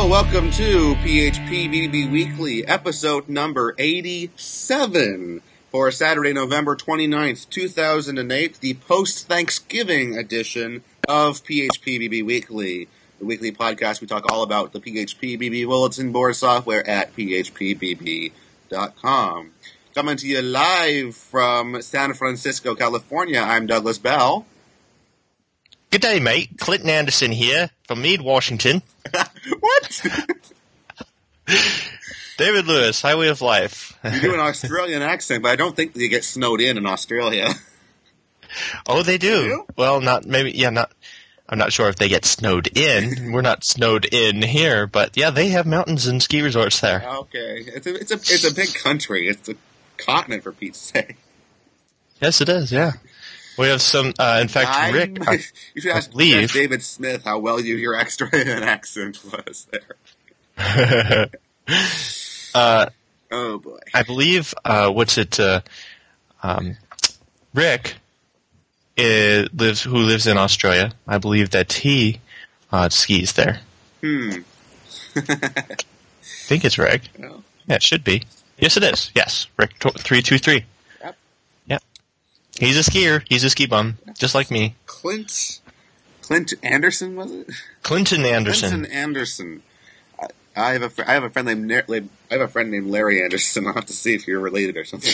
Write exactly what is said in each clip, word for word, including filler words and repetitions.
welcome to P H P B B B Weekly, episode number eighty-seven for Saturday, November twenty-ninth, two thousand eight, the post-Thanksgiving edition of P H P B B Weekly, the weekly podcast we talk all about the P H P B B bulletin board software at P H P B B dot com. Coming to you live from San Francisco, California, I'm Douglas Bell. Good day, mate. Clinton Anderson here from Meade, Washington. What? David Lewis, Highway of Life. You do an Australian accent, but I don't think they get snowed in in Australia. Oh, they do. They do? Well, not maybe. Yeah, not. I'm not sure if they get snowed in. We're not snowed in here, but yeah, they have mountains and ski resorts there. Okay, it's a it's a it's a big country. It's a continent, for Pete's sake. Yes, it is. Yeah, we have some. Uh, in fact, I'm, Rick, I, you should ask, believe, ask David Smith how well you, your Australian accent was there. uh, oh boy! I believe. Uh, what's it? Uh, um, Rick. Is, lives who lives in Australia. I believe that he uh, skis there. Hmm. I think it's Rick. No. Yeah, it should be. Yes, it is. Yes, Rick three two three. Yep. Yep. He's a skier. He's a ski bum, just like me. Clint. Clint Anderson, was it? Clinton Anderson. Clinton Anderson. I, I have a fr- I have a friend named Nar- I have a friend named Larry Anderson. I'll have to see if you're related or something.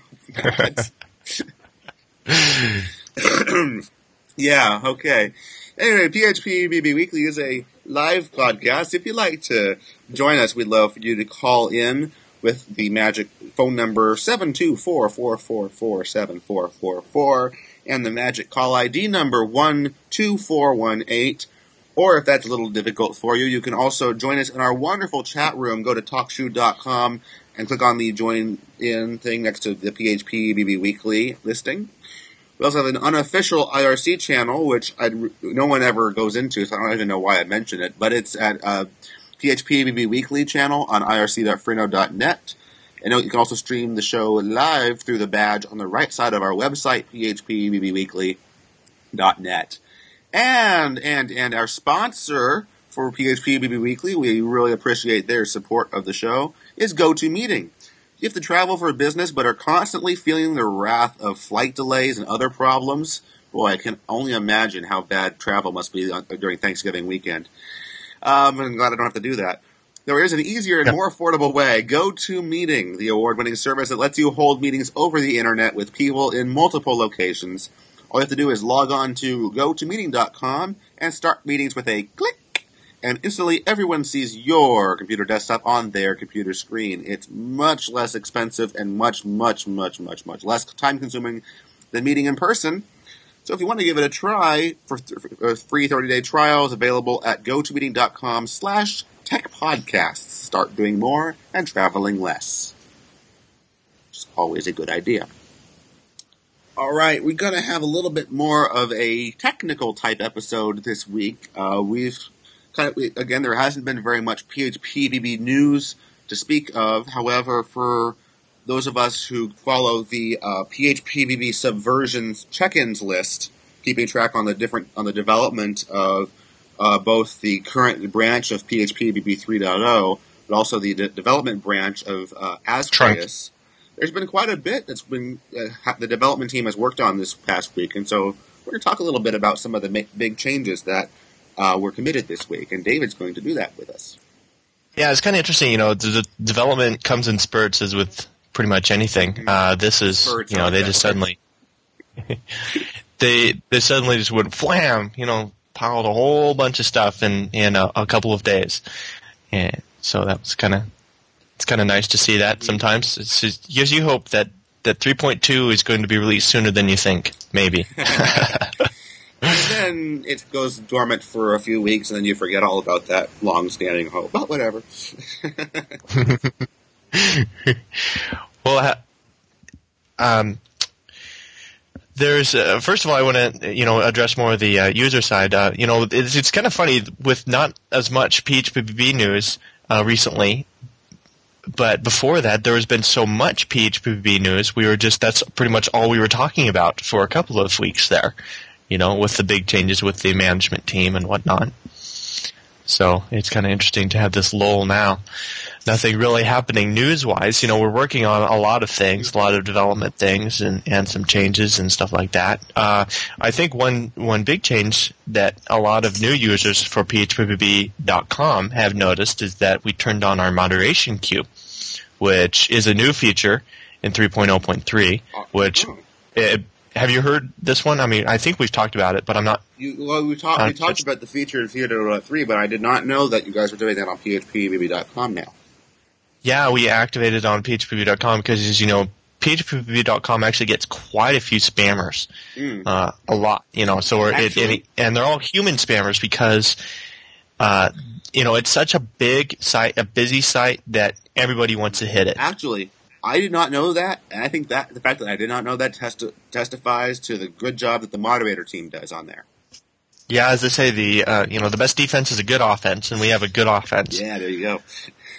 Yeah, okay. Anyway, P H P B B Weekly is a live podcast. If you'd like to join us, we'd love for you to call in with the magic phone number seven two four, four four four, seven four four four and the magic call I D number one two four one eight. Or if that's a little difficult for you, you can also join us in our wonderful chat room. Go to talk shoe dot com and click on the join in thing next to the P H P B B Weekly listing. We also have an unofficial I R C channel, which I'd, no one ever goes into, so I don't even know why I mentioned it, but it's at uh, P H P B B Weekly channel on I R C dot frino dot net. And you can also stream the show live through the badge on the right side of our website, P H P B B weekly dot net. And, and, and our sponsor for P H P B B Weekly, we really appreciate their support of the show, is GoToMeeting. You have to travel for business but are constantly feeling the wrath of flight delays and other problems. Boy, I can only imagine how bad travel must be on, during Thanksgiving weekend. Um, I'm glad I don't have to do that. There is an easier and more affordable way. GoToMeeting, the award-winning service that lets you hold meetings over the internet with people in multiple locations. All you have to do is log on to go to meeting dot com and start meetings with a click. And instantly, everyone sees your computer desktop on their computer screen. It's much less expensive and much, much, much, much, much less time-consuming than meeting in person. So if you want to give it a try, for th- free thirty-day trials available at go to meeting dot com slash tech podcasts. Start doing more and traveling less. Which is always a good idea. All right, we're going to have a little bit more of a technical type episode this week. Uh, we've Kind of, again, there hasn't been very much P H P B B news to speak of. However, for those of us who follow the uh, P H P B B Subversions check-ins list, keeping track on the different on the development of uh, both the current branch of P H P B B three point oh, but also the de- development branch of uh, Asterius, there's been quite a bit that's been uh, the development team has worked on this past week, and so we're going to talk a little bit about some of the ma- big changes that Uh, we're committed this week, and David's going to do that with us. Yeah, it's kind of interesting. You know, the, the development comes in spurts, as with pretty much anything. Uh, this is, Spurts you know, they just suddenly, they they suddenly just went wham, you know, piled a whole bunch of stuff in in a, a couple of days, and so that was kind of it's kind of nice to see that. Sometimes it's just, it gives you hope that that three point two is going to be released sooner than you think, maybe. And then it goes dormant for a few weeks, and then you forget all about that long-standing hope. But whatever. Well, um, there's uh, first of all, I want to you know address more of the uh, user side. Uh, you know, it's, it's kind of funny with not as much P H P B B news uh, recently. But before that, there has been so much P H P B B news. We were just that's pretty much all we were talking about for a couple of weeks there. You know, with the big changes with the management team and whatnot. So it's kind of interesting to have this lull now. Nothing really happening news-wise. You know, we're working on a lot of things, a lot of development things, and, and some changes and stuff like that. Uh, I think one one big change that a lot of new users for P H P B B dot com have noticed is that we turned on our moderation queue, which is a new feature in three point oh point three, which... It, have you heard this one? I mean, I think we've talked about it, but I'm not... You, well, we, talk, we talked about the feature in Theodore three, but I did not know that you guys were doing that on P H P B B dot com now. Yeah, we activated on P H P B B dot com because, as you know, P H P B B dot com actually gets quite a few spammers. Mm. Uh, a lot, you know, so we're, it, it, and they're all human spammers because, uh, you know, it's such a big site, a busy site that everybody wants to hit it. Actually... I did not know that, and I think that the fact that I did not know that testi- testifies to the good job that the moderator team does on there. Yeah, as they say, the uh, you know the best defense is a good offense, and we have a good offense. Yeah, there you go.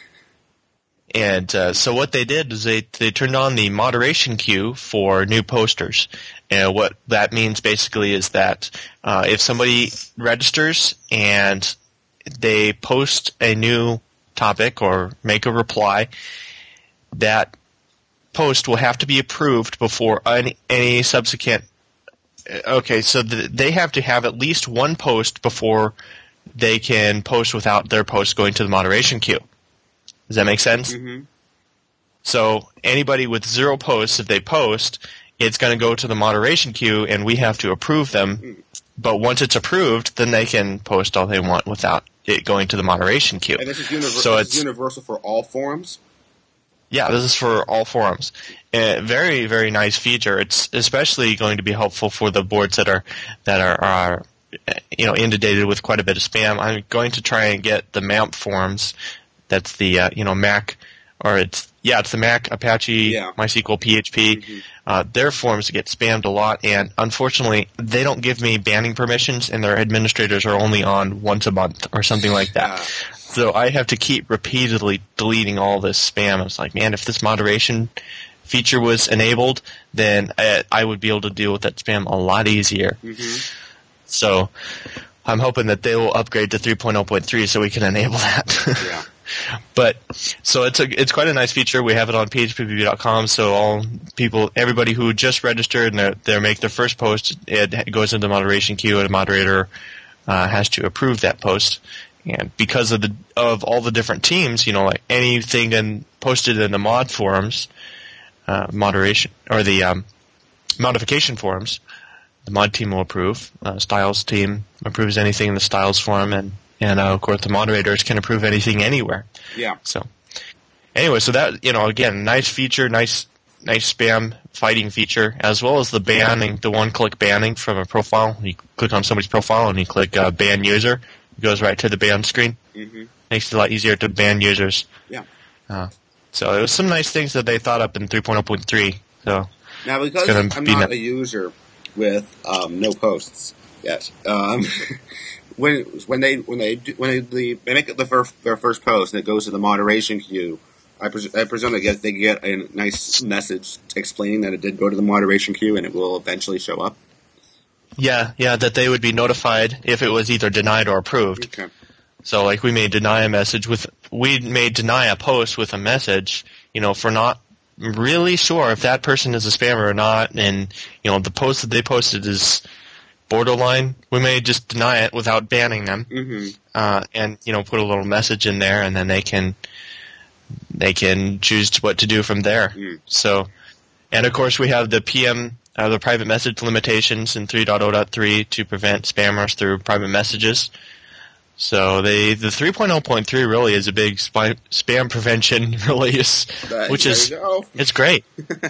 And uh, so what they did is they they turned on the moderation queue for new posters, and what that means basically is that uh, if somebody registers and they post a new topic or make a reply, that post will have to be approved before any, any subsequent. Okay, so the, they have to have at least one post before they can post without their post going to the moderation queue. Does that make sense? Mm-hmm. So anybody with zero posts, if they post, it's going to go to the moderation queue, and we have to approve them. Mm. But once it's approved, then they can post all they want without it going to the moderation queue. And this is, univer- so this it's is universal for all forums? Yeah, this is for all forums. Uh, very, very nice feature. It's especially going to be helpful for the boards that are that are, are you know inundated with quite a bit of spam. I'm going to try and get the MAMP forums. That's the uh, you know Mac, or it's yeah, it's the Mac Apache yeah. MySQL P H P. Mm-hmm. Uh, their forums get spammed a lot, and unfortunately, they don't give me banning permissions, and their administrators are only on once a month or something like that. Uh. So I have to keep repeatedly deleting all this spam. I was like, man, if this moderation feature was enabled, then I, I would be able to deal with that spam a lot easier. Mm-hmm. So I'm hoping that they will upgrade to three point oh point three so we can enable that. Yeah. But so it's a it's quite a nice feature. We have it on P H P B B dot com, so all people, everybody who just registered and they make their first post, it goes into the moderation queue, and a moderator uh, has to approve that post. And because of the of all the different teams, you know, like anything in, posted in the mod forums, uh, moderation or the um, modification forums, the mod team will approve. Uh, Styles team approves anything in the Styles forum, and and uh, of course the moderators can approve anything anywhere. Yeah. So anyway, so that you know, again, nice feature, nice nice spam fighting feature, as well as the banning, the one-click banning from a profile. You click on somebody's profile and you click uh, ban user. Goes right to the ban screen. Mm-hmm. Makes it a lot easier to ban users. Yeah. Uh, so it was some nice things that they thought up in three point oh point three. So now, because I'm be not na- a user with um, no posts yet, um, when when they when they do, when they, they make the first, their first post and it goes to the moderation queue, I, pres- I presume they get they get a nice message explaining that it did go to the moderation queue and it will eventually show up. Yeah, yeah, that they would be notified if it was either denied or approved. Okay. So, like, we may deny a message with, we may deny a post with a message, you know, for not really sure if that person is a spammer or not, and, you know, the post that they posted is borderline. We may just deny it without banning them, mm-hmm. uh, and, you know, put a little message in there, and then they can, they can choose what to do from there. Mm. So, and of course we have the P M, Uh, the private message limitations in three point oh point three to prevent spammers through private messages. So they the three point oh point three really is a big spy, spam prevention release, That, which is it's great.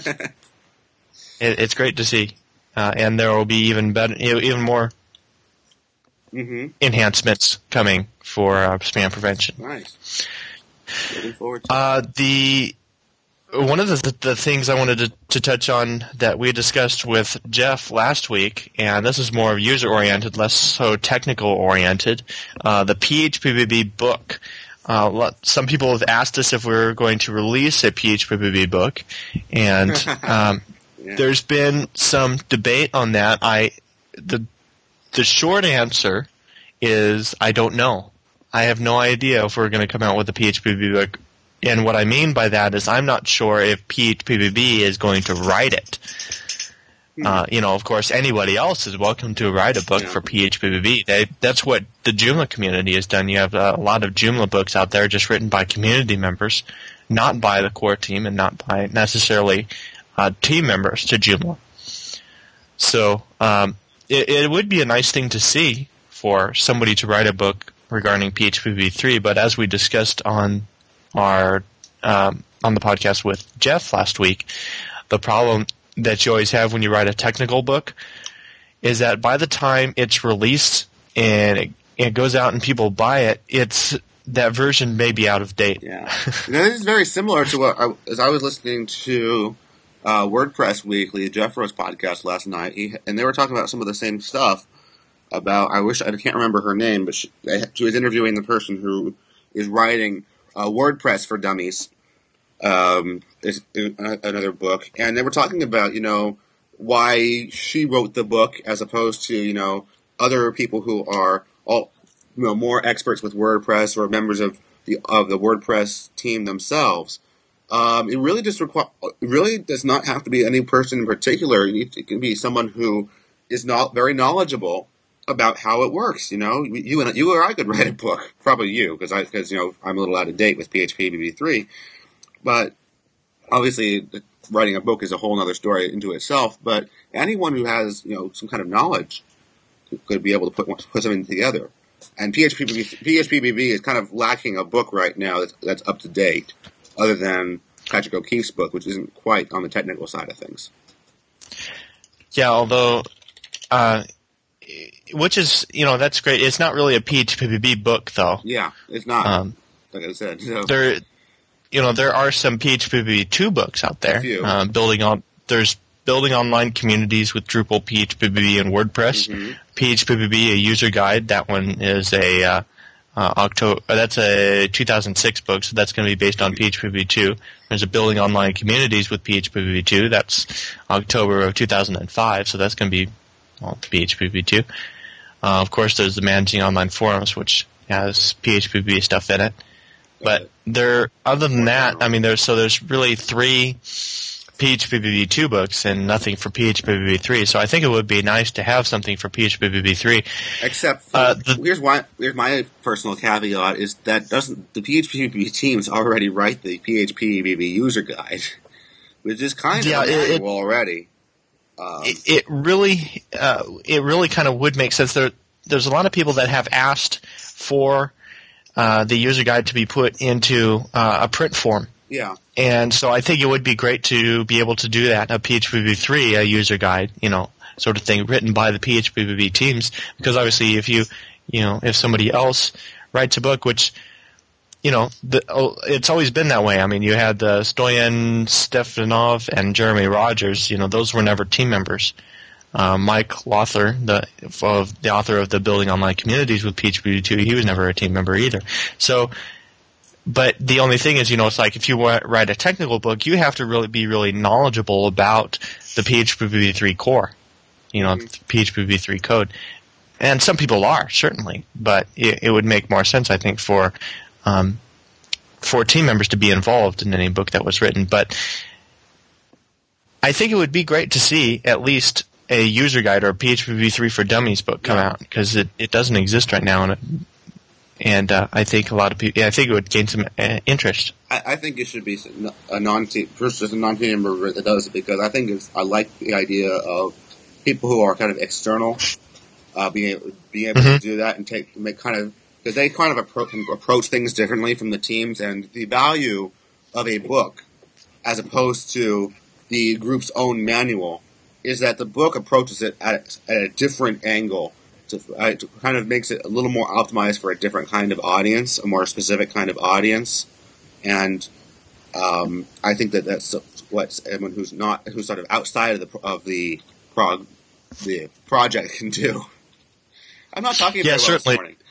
it, it's great to see, uh, and there will be even better, even more mm-hmm. enhancements coming for uh, spam prevention. Nice. Looking forward to uh, the. One of the, the things I wanted to, to touch on that we discussed with Jeff last week, and this is more user-oriented, less so technical-oriented, uh, the P H P B B book. Uh, some people have asked us if we're going to release a P H P B B book, and um, yeah. there's been some debate on that. I the the short answer is I don't know. I have no idea if we're going to come out with a P H P B B book. And what I mean by that is I'm not sure if P H P B B is going to write it. Uh, you know, of course, anybody else is welcome to write a book Yeah. for P H P B B. They, that's what the Joomla community has done. You have uh, a lot of Joomla books out there just written by community members, not by the core team and not by necessarily uh, team members to Joomla. So um, it, it would be a nice thing to see for somebody to write a book regarding P H P B B three, but as we discussed on our um, on the podcast with Jeff last week, the problem that you always have when you write a technical book is that by the time it's released and it, it goes out and people buy it, it's that version may be out of date. Yeah, you know, this is very similar to what I, as I was listening to uh, WordPress Weekly, Jeff Rose podcast last night, he, and they were talking about some of the same stuff. About I wish I can't remember her name, but she, she was interviewing the person who is writing uh, WordPress for Dummies. Um, is, is another book, and they were talking about, you know, why she wrote the book as opposed to, you know, other people who are all, you know, more experts with WordPress or members of the of the WordPress team themselves. Um, it really just require it really does not have to be any person in particular. It can be someone who is not very knowledgeable about how it works. You know, you and you or I could write a book, probably you, because I because you know I'm a little out of date with P H P B B three. But obviously, writing a book is a whole other story into itself. But anyone who has, you know, some kind of knowledge could be able to put put something together. And P H P B B is kind of lacking a book right now that's, that's up to date, other than Patrick O'Keefe's book, which isn't quite on the technical side of things. Yeah, although, uh, which is, you know, that's great. It's not really a P H P B B book, though. Yeah, it's not. Um, like I said, so. there. You know, there are some P H P B B two books out there. Uh, building on there's building online communities with Drupal, P H P B B, and WordPress. Mm-hmm. P H P B B, a user guide. That one is a uh, uh, October. That's a two thousand six book, so that's going to be based on P H P B B two. There's a building online communities with P H P B B two. That's October of two thousand five, so that's going to be well, P H P B B two. Uh, of course, there's the Managing Online Forums, which has P H P B B stuff in it. But there, other than that, I mean, there's so there's really three P H P B B two books and nothing for P H P B B three. So I think it would be nice to have something for P H P B B three. Except, for, uh, the, here's why. Here's my personal caveat: is that doesn't the P H P B B teams already write the P H P B B user guide, which is kind yeah, of a it, manual already. Um, it, it really, uh, it really kind of would make sense. There, there's a lot of people that have asked for. Uh, the user guide to be put into uh, a print form. Yeah. And so I think it would be great to be able to do that, a P H P B B three, a user guide, you know, sort of thing, written by the P H P B B teams. Because obviously if you, you know, if somebody else writes a book, which, you know, the, oh, it's always been that way. I mean, you had the Stoyan Stefanov and Jeremy Rogers, you know, those were never team members. Uh, Mike Lothar, the of the author of the Building Online Communities with P H P B B two, he was never a team member either. So, but the only thing is, you know, it's like if you write a technical book, you have to really be really knowledgeable about the P H P B B three core, you know, mm-hmm. P H P B B three code. And some people are, certainly, but it, it would make more sense, I think, for um, for team members to be involved in any book that was written. But I think it would be great to see at least a user guide or a P H P B B three for Dummies book come out, because it, it doesn't exist right now, and, it, and uh, I think a lot of people, yeah, I think it would gain some uh, interest. I, I think it should be a non-team, first as a non-team member that does it, because I think it's, I like the idea of people who are kind of external uh, being able, being able mm-hmm. to do that and take make kind of because they kind of appro- can approach things differently from the teams, and the value of a book as opposed to the group's own manual is that the book approaches it at, at a different angle. To, uh, it kind of makes it a little more optimized for a different kind of audience, a more specific kind of audience. And um, I think that that's what someone who's not, who's sort of outside of the of the prog, the project can do. I'm not talking Yeah, very well certainly. this morning.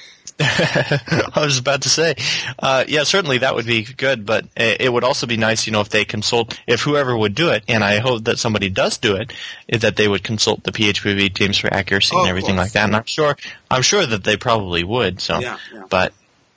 I was about to say, uh, yeah, certainly that would be good, but it would also be nice, you know, if they consult, if whoever would do it, and I hope that somebody does do it, is that they would consult the P H P V teams for accuracy Oh, and of everything course. like that. And I'm sure, I'm sure that they probably would. So, Yeah, yeah. but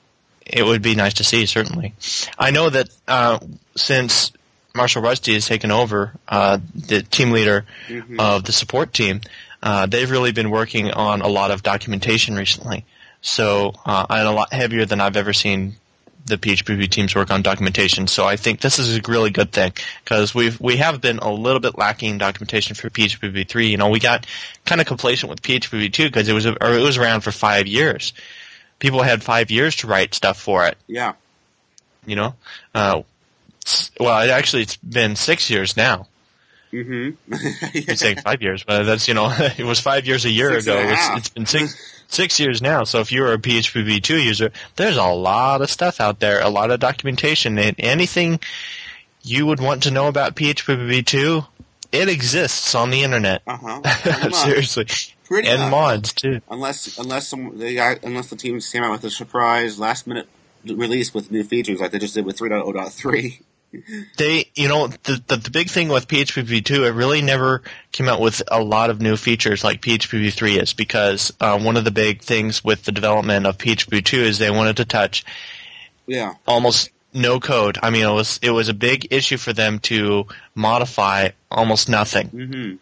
it would be nice to see, certainly. I know that uh, since Marshall Rusty has taken over, uh, the team leader Mm-hmm. of the support team, uh, they've really been working on a lot of documentation recently. So, uh, and a lot heavier than I've ever seen the P H P V teams work on documentation. So I think this is a really good thing because we've we have been a little bit lacking in documentation for P H P V three. You know, we got kind of complacent with P H P V two because it was a, or it was around for five years. People had five years to write stuff for it. Yeah. You know, uh, well, it actually it's been six years now. Mm-hmm. I'm saying five years, but that's, you know, it was five years a year Six ago. and a It's, half. it's been six six years now. So if you're a P H P V two user, there's a lot of stuff out there, a lot of documentation, and anything you would want to know about P H P V two, it exists on the internet. Uh-huh. Seriously. Pretty And much. mods too. Unless unless some they got, unless the teams came out with a surprise last minute release with new features like they just did with three point oh point three. They, you know, the, the the big thing with P H P V two, it really never came out with a lot of new features like P H P V three is, because uh, one of the big things with the development of P H P V two is they wanted to touch Yeah. almost no code. I mean, it was it was a big issue for them to modify almost nothing. Mm-hmm.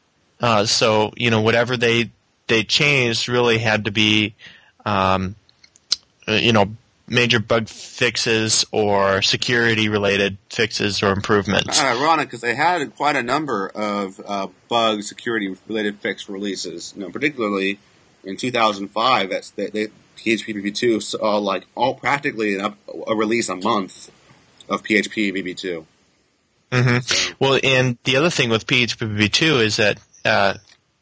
Uh, so, you know, whatever they they changed really had to be, um, uh, you know, major bug fixes or security-related fixes or improvements. Kind of ironic because they had quite a number of uh, bug security-related fix releases. You know, particularly in two thousand five, that's they, they P H P V B two saw like all practically an up, a release a month of P H P V B two. Mm-hmm. So, Well, and the other thing with P H P V B two is that uh,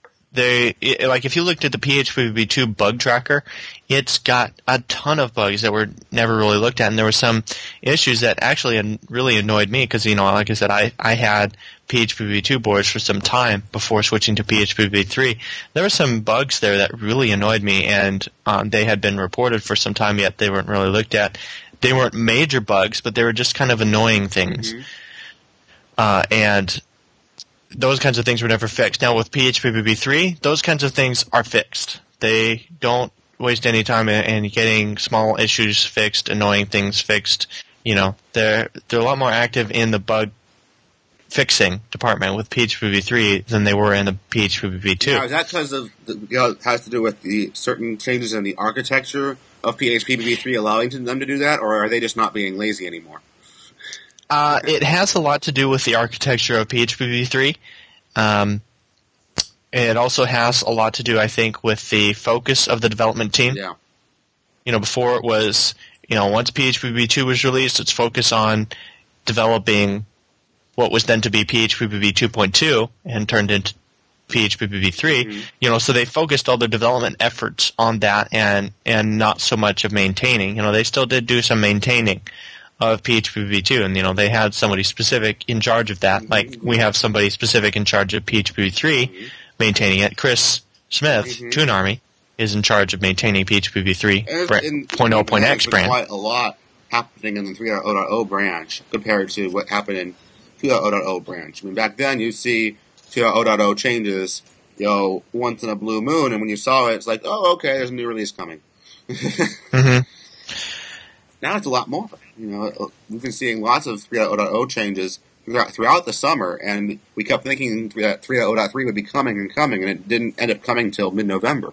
they it, like if you looked at the P H P V B two bug tracker, it's got a ton of bugs that were never really looked at, and there were some issues that actually an, really annoyed me because, you know, like I said, I, I had P H P V B two boards for some time before switching to P H P V B three. There were some bugs there that really annoyed me, and um, they had been reported for some time, yet they weren't really looked at. They weren't major bugs, but they were just kind of annoying things. mm-hmm. Uh, and those kinds of things were never fixed. Now with P H P V B three, those kinds of things are fixed. They don't waste any time in, in getting small issues fixed, annoying things fixed. You know, they're they're a lot more active in the bug fixing department with P H P V three than they were in the P H P V B two. Now, is that because of the, you know, it has to do with the certain changes in the architecture of P H P V B three allowing them to do that, or are they just not being lazy anymore? Uh, it has a lot to do with the architecture of P H P V three. Um, it also has a lot to do, I think, with the focus of the development team. Yeah. You know, before it was, you know, once P H P V two was released, its focus on developing what was then to be P H P V two point two and turned into P H P V three. Mm-hmm. You know, so they focused all their development efforts on that and, and not so much of maintaining. You know, they still did do some maintaining of P H P V two, and, you know, they had somebody specific in charge of that. Mm-hmm. Like, we have somebody specific in charge of P H P V three mm-hmm. maintaining it. Chris Smith, mm-hmm. Toon Army, is in charge of maintaining P H P V three point oh point X brand. Quite a lot happening in the three point oh point oh branch compared to what happened in two point oh point oh branch. I mean, back then you see two point oh point oh changes, you know, once in a blue moon, and when you saw it, it's like, oh, okay, there's a new release coming. mm-hmm. Now it's a lot more. You know, we've been seeing lots of three point oh point oh changes throughout, throughout the summer, and we kept thinking three point oh point three would be coming and coming, and it didn't end up coming till mid-November.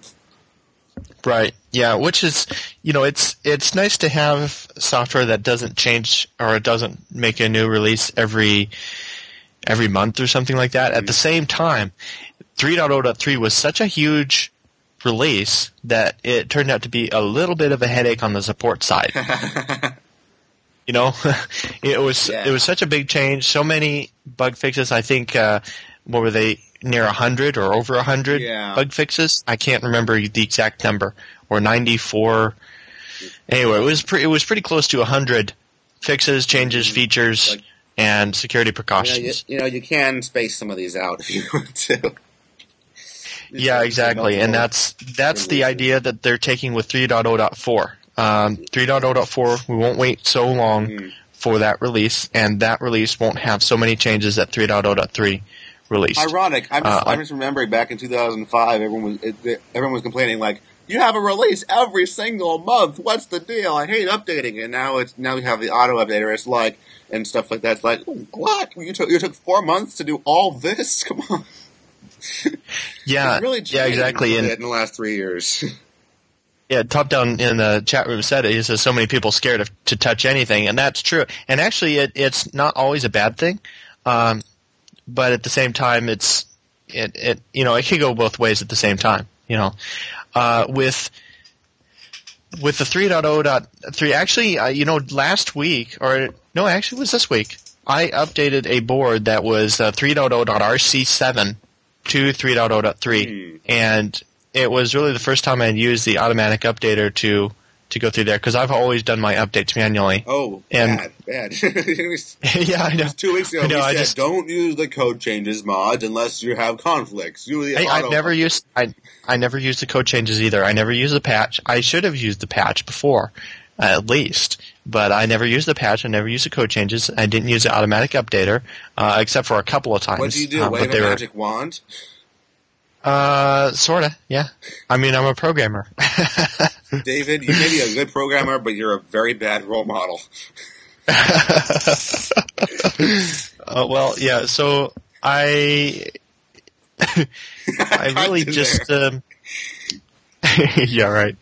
Right. Yeah, which is, you know, it's it's nice to have software that doesn't change or it doesn't make a new release every every month or something like that. Mm-hmm. At the same time, three point oh point three was such a huge release that it turned out to be a little bit of a headache on the support side. You know, it was yeah. it was such a big change, so many bug fixes. I think uh, what were they, near a hundred or over a hundred yeah. bug fixes? I can't remember the exact number, or ninety-four. Anyway, it was pre- it was pretty close to a hundred fixes, changes, features, like, and security precautions. You know, you, you know, you can space some of these out if you want to. Yeah, exactly, and that's that's the idea that they're taking with three point oh point four. Um, three point oh point four, we won't wait so long mm. for that release, and that release won't have so many changes that three point oh point three released. Ironic. I'm just, uh, I'm just remembering back in two thousand five, everyone was it, everyone was complaining like, "You have a release every single month. What's the deal? I hate updating." And now it's now we have the auto updater. It's like and stuff like that. It's like, what? You took you took four months to do all this? Come on. Yeah, really yeah, exactly. In, in the last three years. Yeah, Top Down in the chat room said it. He says so many people scared of, to touch anything, and that's true. And actually, it, it's not always a bad thing, um, but at the same time, it's it, it you know it can go both ways at the same time. You know, uh, with with the three point oh point three, actually, uh, you know, last week or no, actually, it was this week. I updated a board that was uh, three point oh point R C seven to three point oh point three, mm. and it was really the first time I had used the automatic updater to to go through there, because I've always done my updates manually. Oh, and, bad, bad. Yeah, I know. Just two weeks ago, I know, we I said, just, don't use the code changes mod unless you have conflicts. Use the I, I've never used I I never used the code changes either. I never used the patch. I should have used the patch before, uh, at least. But I never used the patch. I never used the code changes. I didn't use the automatic updater, uh, except for a couple of times. What do you do? Uh, Wave a magic were, wand? Uh, sorta, yeah. I mean, I'm a programmer. David, you may be a good programmer, but you're a very bad role model. uh, well, yeah, so I... I really just... Um, yeah, right.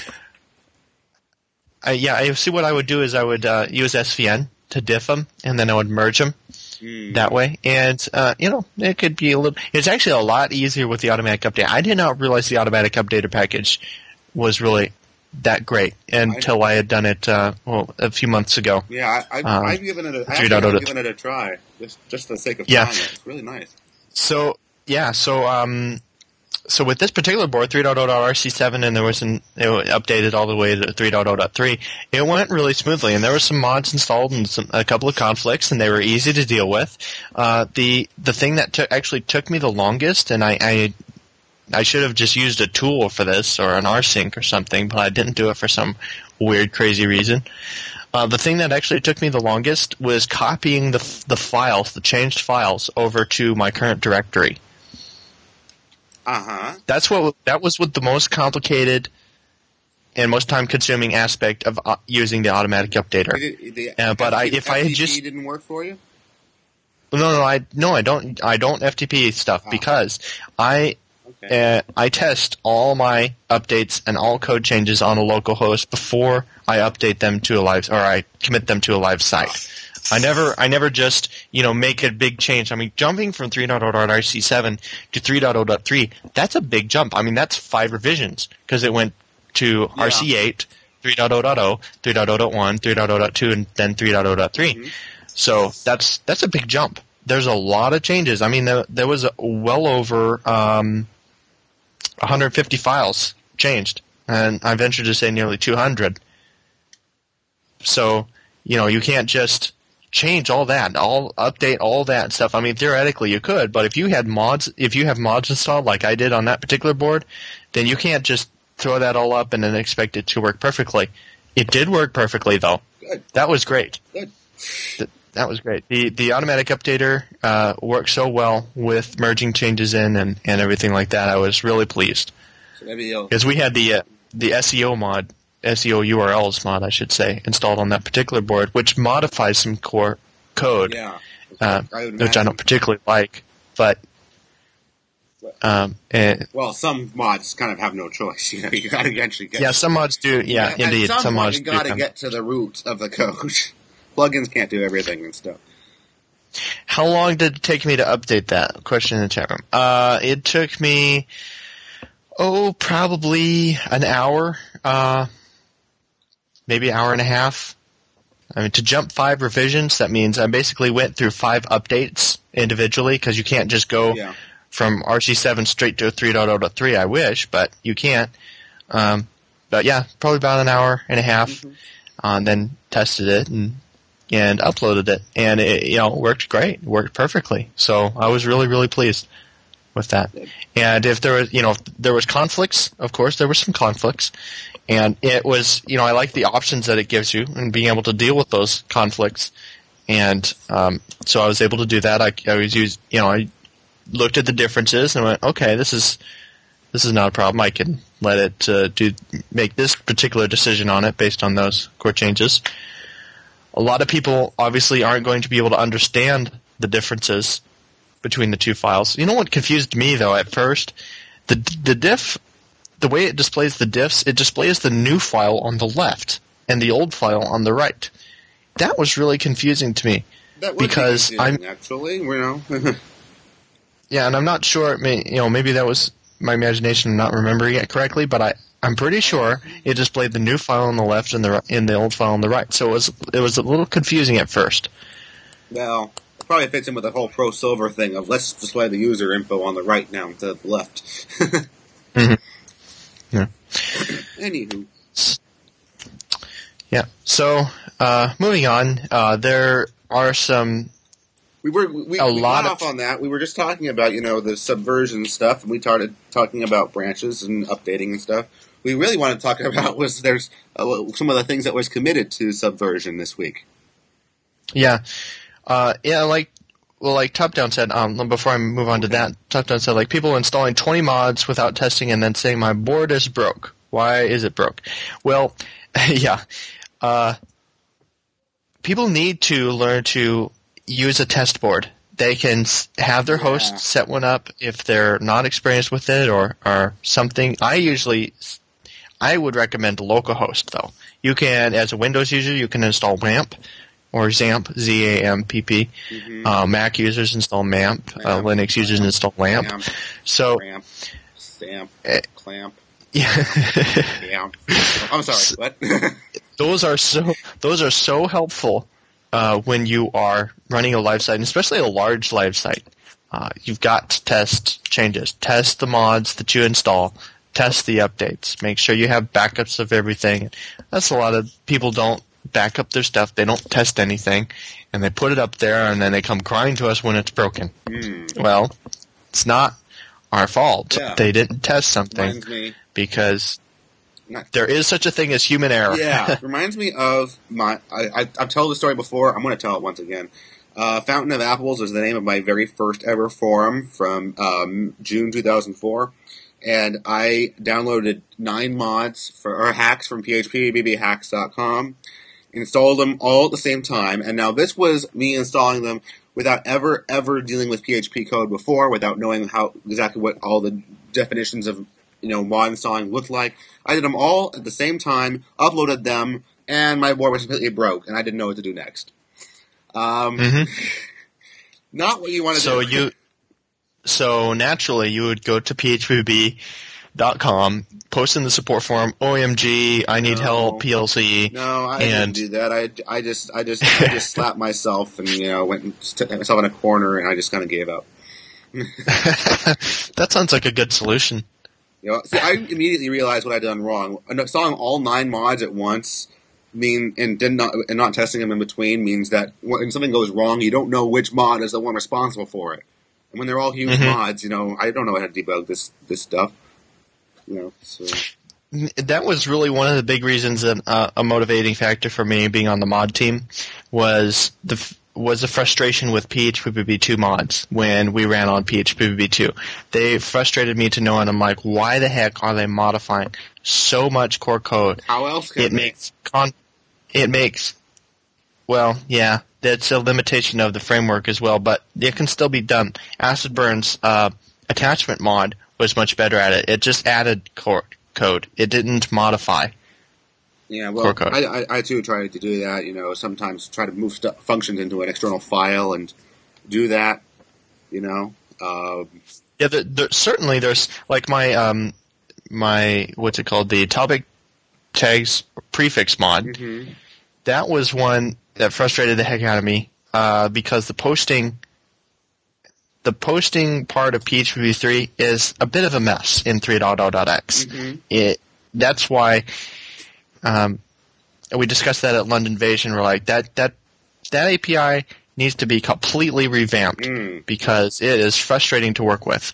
I, yeah, I see what I would do is I would uh, use S V N to diff them, and then I would merge them. Mm. That way, and uh, you know, it could be a little. It's actually a lot easier with the automatic update. I did not realize the automatic updater package was really that great until I, I had done it uh, well, a few months ago. Yeah, I, I, um, I've given it a, I've given it a try just just for the sake of yeah. trying it. It's really nice. So yeah, so um, so with this particular board, three point oh R C seven, and there was an it updated all the way to three point oh point three. It went really smoothly, and there were some mods installed and some, a couple of conflicts, and they were easy to deal with. Uh, the the thing that t- actually took me the longest, and I, I I should have just used a tool for this or an rsync or something, but I didn't do it for some weird, crazy reason. Uh, the thing that actually took me the longest was copying the the files, the changed files, over to my current directory. Uh-huh. That's what that was what the most complicated and most time-consuming aspect of uh, using the automatic updater. The, the, uh, but F T P, I, if I had F T P just didn't work for you? No, no, I no, I don't. I don't F T P stuff oh. because I okay. uh, I test all my updates and all code changes on a local host before I update them to a live or I commit them to a live site. Oh. I never, I never just, you know, make a big change. I mean, jumping from three point oh point R C seven to three point oh point three, that's a big jump. I mean, that's five revisions because it went to yeah. R C eight, three point oh point oh, three point oh point one, three point oh point two, and then three point oh point three. Mm-hmm. So that's that's a big jump. There's a lot of changes. I mean, there, there was a, well over um, one hundred fifty files changed, and I venture to say nearly two hundred. So, you know, you can't just change all that, all update all that stuff. I mean, theoretically you could, but if you had mods, if you have mods installed like I did on that particular board, then you can't just throw that all up and then expect it to work perfectly. It did work perfectly, though. Good. That was great. Good. Th- that was great. The the automatic updater uh, worked so well with merging changes in and, and everything like that. I was really pleased. Because we had the uh, the S E O mod. S E O U R Ls mod, I should say, installed on that particular board, which modifies some core code, yeah, uh, I which I don't particularly like. But um, and, well, some mods kind of have no choice. You know, you got to actually get. Yeah, some mods do. Yeah, yeah indeed, some, some point, mods you got to get to the root of the code. Plugins can't do everything and stuff. How long did it take me to update that? Question in the chat room. Uh, it took me, oh, probably an hour. Uh. Maybe an hour and a half. I mean, to jump five revisions, that means I basically went through five updates individually because you can't just go yeah. from R C seven straight to three point oh point three. I wish, but you can't. Um, but yeah, probably about an hour and a half, mm-hmm. uh, and then tested it and and uploaded it, and it you know worked great, worked perfectly. So I was really really pleased with that. And if there was, you know, if there was conflicts, of course, there were some conflicts. And it was, you know, I like the options that it gives you and being able to deal with those conflicts. And um, so I was able to do that. I, I was used, you know, I looked at the differences and went, okay, this is this is not a problem. I can let it uh, do make this particular decision on it based on those core changes. A lot of people obviously aren't going to be able to understand the differences between the two files. You know what confused me though at first? The the diff, the way it displays the diffs, it displays the new file on the left and the old file on the right. That was really confusing to me That would because be I'm actually, you know. yeah, and I'm not sure. May, you know, maybe that was my imagination not remembering it correctly, but I I'm pretty sure it displayed the new file on the left and the in the old file on the right. So it was it was a little confusing at first. Well, it probably fits in with the whole Pro Silver thing of let's display the user info on the right now instead of the left. mm-hmm. Yeah. Anywho. Yeah. So uh, moving on, uh, there are some. We were we, a we lot got of, off on that. We were just talking about you know the subversion stuff, and we started talking about branches and updating and stuff. We really wanted to talk about was there's uh, some of the things that was committed to Subversion this week. Yeah, uh, yeah, like well, like Top Down said. Um, before I move on to that, Top Down said like people installing twenty mods without testing and then saying my board is broke. Why is it broke? Well, yeah, uh, people need to learn to use a test board. They can have their host yeah. set one up if they're not experienced with it or, or something. I usually, I would recommend localhost though. You can, as a Windows user, you can install WAMP or XAMPP, Z A M P P. Mm-hmm. Uh, Mac users install MAMP. Uh, Linux users install LAMP. Ramp, so, ramp, stamp, uh, clamp. Yeah. yeah. I'm sorry. What? those are so those are so helpful uh, when you are running a live site, and especially a large live site. Uh, you've got to test changes, test the mods that you install, test the updates, make sure you have backups of everything. That's a lot of people don't back up their stuff. They don't test anything, and they put it up there, and then they come crying to us when it's broken. Mm. Well, it's not our fault. Yeah. They didn't test something. Reminds me. Because Not, there is such a thing as human error. yeah, reminds me of my. I, I, I've told the story before. I'm going to tell it once again. Uh, Fountain of Apples is the name of my very first ever forum from um, June two thousand four, and I downloaded nine mods for or hacks from P H P B B hacks dot com, installed them all at the same time, and now this was me installing them without ever ever dealing with P H P code before, without knowing how exactly what all the definitions of you know, mod installing looked like. I did them all at the same time, uploaded them, and my board was completely broke, and I didn't know what to do next. Um, mm-hmm. Not what you want to so do. You, so naturally, you would go to P H P B B dot com, post in the support forum, O M G, I need No. help, P L C. No, I and didn't do that. I, I just, I just, I just slapped myself and, you know, went and stuck myself in a corner, and I just kind of gave up. That sounds like a good solution. You know, see, I immediately realized what I'd done wrong. Installing all nine mods at once mean and did not and not testing them in between means that when something goes wrong, you don't know which mod is the one responsible for it. And when they're all huge mm-hmm. mods, you know, I don't know how to debug this this stuff. You know, so that was really one of the big reasons that uh, a motivating factor for me being on the mod team was the was the frustration with P H P B B two mods when we ran on P H P B B two. They frustrated me to no end. I'm like, why the heck are they modifying so much core code? How else can it they? makes con- it makes well, yeah, that's a limitation of the framework as well, but it can still be done. Acid Burn's uh, attachment mod was much better at it. It just added core code. It didn't modify. Yeah, well, I, I, I too tried to do that. You know, sometimes try to move stu- functions into an external file and do that. You know, um, yeah. The, the, certainly, there's like my um, my what's it called? The topic tags prefix mod. mm-hmm. That was one that frustrated the heck out of me uh, because the posting, the posting part of P H P B three is a bit of a mess in three point oh dot x. Mm-hmm. It that's why. Um, we discussed that at London Invasion. We're like, that, that, that A P I needs to be completely revamped mm. because it is frustrating to work with.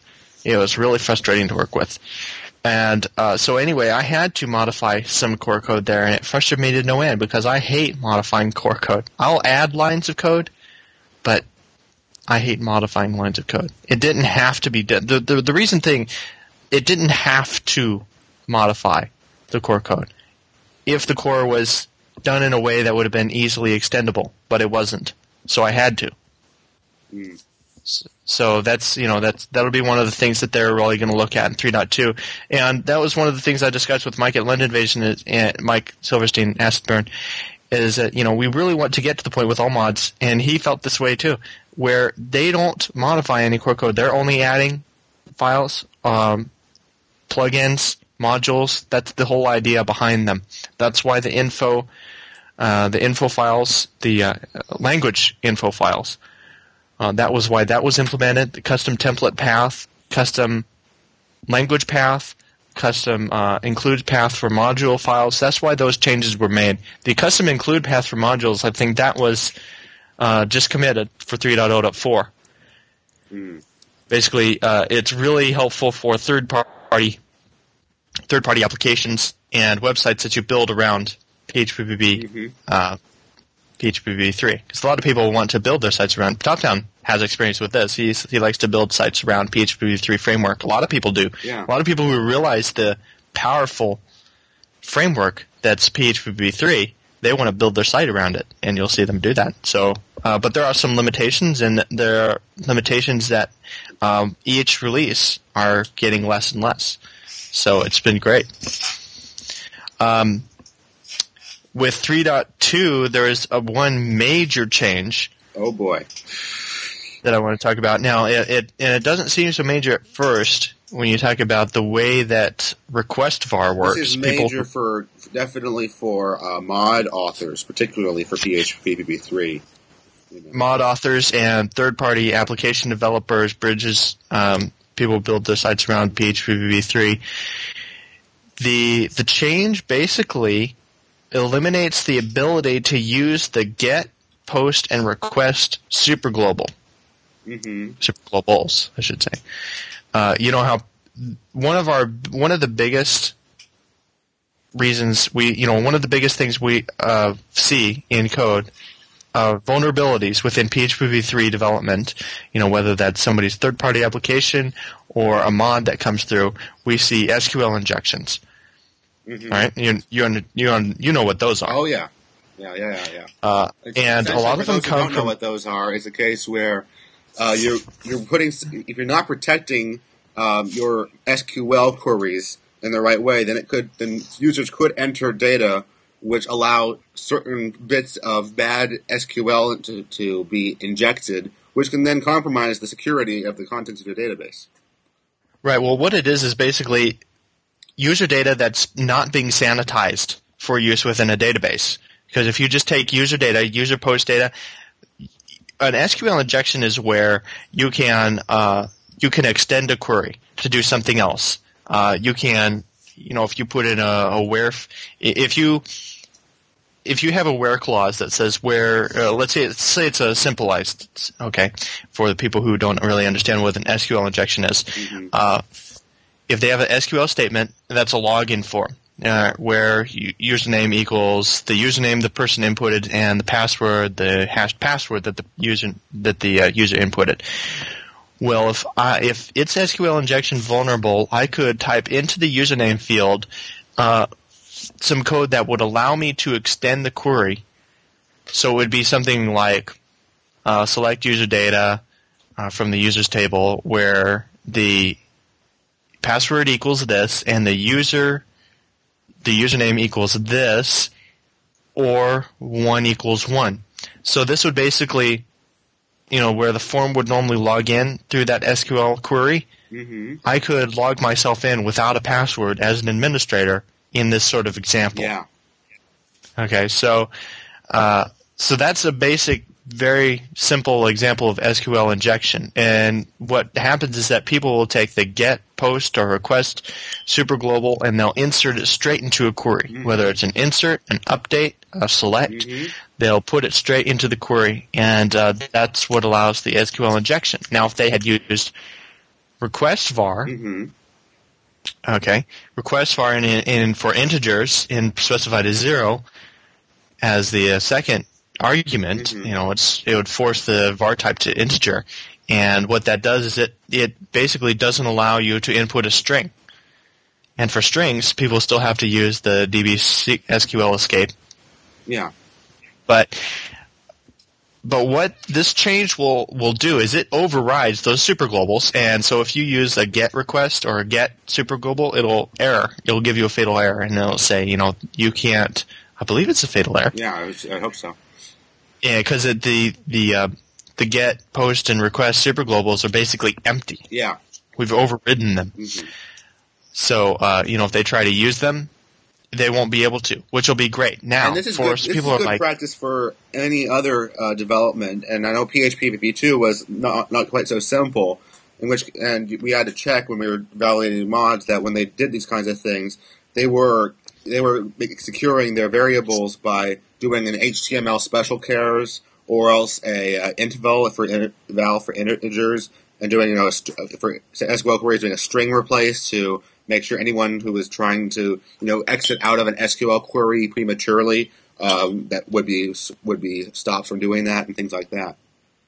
It was really frustrating to work with. And uh, so anyway, I had to modify some core code there, and it frustrated me to no end because I hate modifying core code. I'll add lines of code, but I hate modifying lines of code. It didn't have to be done. The, the, the reason thing, it didn't have to modify the core code if the core was done in a way that would have been easily extendable, but it wasn't. So I had to. Mm. So, so that's, you know, that's, that'll be one of the things that they're really going to look at in three point two. And that was one of the things I discussed with Mike at London Invasion and Mike Silverstein, Aspenburn, is that, you know, we really want to get to the point with all mods, and he felt this way too, where they don't modify any core code. They're only adding files, um, plugins, modules. That's the whole idea behind them. That's why the info, uh, the info files, the uh, language info files, uh, that was why that was implemented. The custom template path, custom language path, custom uh, include path for module files. That's why those changes were made. The custom include path for modules, I think that was uh, just committed for three point oh point four. Mm. Basically, uh, it's really helpful for third-party third-party applications and websites that you build around P H P B B, mm-hmm. uh, P H P B B three. Because a lot of people want to build their sites around. TopDown has experience with this. He's, he likes to build sites around P H P B B three framework. A lot of people do. Yeah. A lot of people who realize the powerful framework that's P H P B B three, they want to build their site around it, and you'll see them do that. So, uh, but there are some limitations, and there are limitations that um, each release are getting less and less. So it's been great. Um, with three point two, there is a one major change. Oh boy. That I want to talk about. Now, it, it and it doesn't seem so major at first when you talk about the way that request var works. This is major People, for definitely for uh, mod authors, particularly for P H P B B three. You know. Mod authors and third-party application developers, bridges, um, people build their sites around P H P B B three. The the change basically eliminates the ability to use the get, post, and request superglobal. Mm-hmm. Superglobals, I should say. Uh, you know how one of our one of the biggest reasons we you know one of the biggest things we uh, see in code. Uh, vulnerabilities within P H P B B three development, you know, whether that's somebody's third-party application or a mod that comes through, we see S Q L injections. Mm-hmm. All right, you you you you know what those are. Oh yeah, yeah, yeah, yeah. yeah. Uh, and a lot of them come don't from. Know what those are? It's a case where uh, you're you're putting if you're not protecting um, your S Q L queries in the right way, then it could then users could enter data which allow certain bits of bad S Q L to, to be injected, which can then compromise the security of the contents of your database. Right. Well, what it is is basically user data that's not being sanitized for use within a database. Because if you just take user data, user post data, an S Q L injection is where you can uh, you can extend a query to do something else. Uh, you can, you know, if you put in a, a where, if you if you have a where clause that says where, uh, let's say let's say it's a simplified, okay, for the people who don't really understand what an S Q L injection is. Mm-hmm. Uh, if they have an S Q L statement, that's a login form. Uh, where you, username equals the username the person inputted and the password, the hashed password that the user that the uh, user inputted. Well, if I, if it's S Q L injection vulnerable, I could type into the username field uh, some code that would allow me to extend the query. So it would be something like uh, select user data uh, from the users table, where the password equals this and the user the username equals this, or one equals one. So this would basically, you know, where the form would normally log in through that S Q L query, mm-hmm. I could log myself in without a password as an administrator in this sort of example. Yeah. Okay, so uh, so that's a basic, very simple example of S Q L injection. And what happens is that people will take the get, post, or request superglobal, and they'll insert it straight into a query. Mm-hmm. Whether it's an insert, an update, a select, mm-hmm. they'll put it straight into the query, and uh, that's what allows the S Q L injection. Now, if they had used request var. Mm-hmm. Okay, request var in, in for integers in specified as zero as the uh, second argument. Mm-hmm. You know, it's it would force the var type to integer, and what that does is it it basically doesn't allow you to input a string. And for strings, people still have to use the D B S Q L escape. Yeah. But but what this change will, will do is it overrides those superglobals. And so if you use a get request or a get superglobal, it'll error. It'll give you a fatal error, and it'll say, you know, you can't. I believe it's a fatal error. Yeah, I, was, I hope so. Yeah, because the the uh, the get, post, and request superglobals are basically empty. Yeah. We've overridden them. Mm-hmm. So, uh, you know, if they try to use them, they won't be able to, which will be great. Now, and this is for good, this people is are good like, practice for any other uh, development. And I know P H P P B two was not not quite so simple. In which, and we had to check when we were evaluating mods that when they did these kinds of things, they were they were securing their variables by doing an H T M L special chars or else a uh, interval for inter- val for integers, and doing you know a st- for S Q L queries doing a string replace to make sure anyone who was trying to, you know, exit out of an S Q L query prematurely, um, that would be would be stopped from doing that and things like that.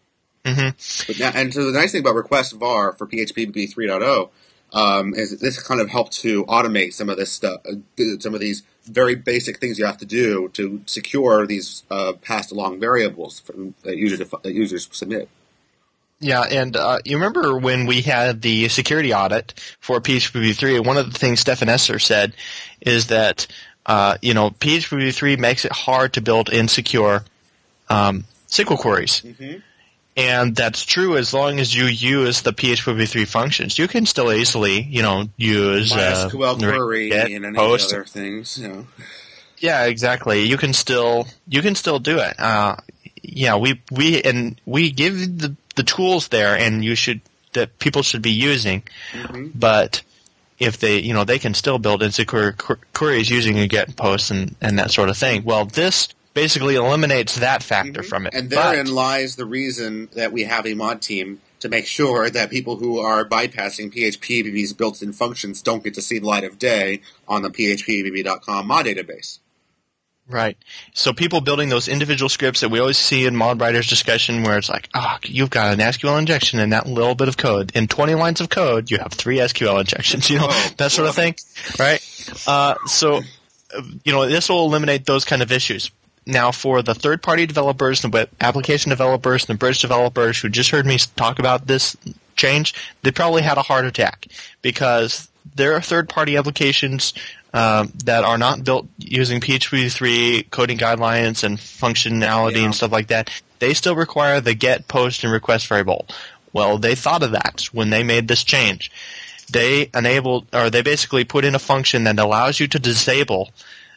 mm-hmm. But now, and so the nice thing about request var for P H P P B three point oh um, is this kind of helped to automate some of this stuff, uh, some of these very basic things you have to do to secure these uh, passed along variables from, that users that users submit. Yeah, and uh, you remember when we had the security audit for P H P P B three, one of the things Stefan Esser said is that, uh, you know, P H P P B three makes it hard to build insecure um, S Q L queries. Mm-hmm. And that's true as long as you use the P H P P B three functions. You can still easily, you know, use My uh, S Q L query get, and any post. other things, you know. Yeah, exactly. You can still you can still do it. Uh, yeah, we we and we give the the tools there, and you should that people should be using. Mm-hmm. But if they, you know, they can still build insecure qu- queries using a get, post, and and that sort of thing. Well, this basically eliminates that factor Mm-hmm. from it. And therein but, lies the reason that we have a mod team to make sure that people who are bypassing P H P P B's built-in functions don't get to see the light of day on the P H P P B dot com mod database. Right. So people building those individual scripts that we always see in mod writers discussion where it's like, oh, you've got an S Q L injection in that little bit of code. In twenty lines of code, you have three S Q L injections, you know, Oh, that sort of thing. Right? Uh, so, you know, this will eliminate those kind of issues. Now, for the third-party developers, the web application developers, and the bridge developers who just heard me talk about this change, they probably had a heart attack because there are third-party applications um, that are not built using P H P P three coding guidelines and functionality Yeah. and stuff like that. They still require the get, post, and request variable. Well, they thought of that when they made this change. They enabled, or they basically put in a function that allows you to disable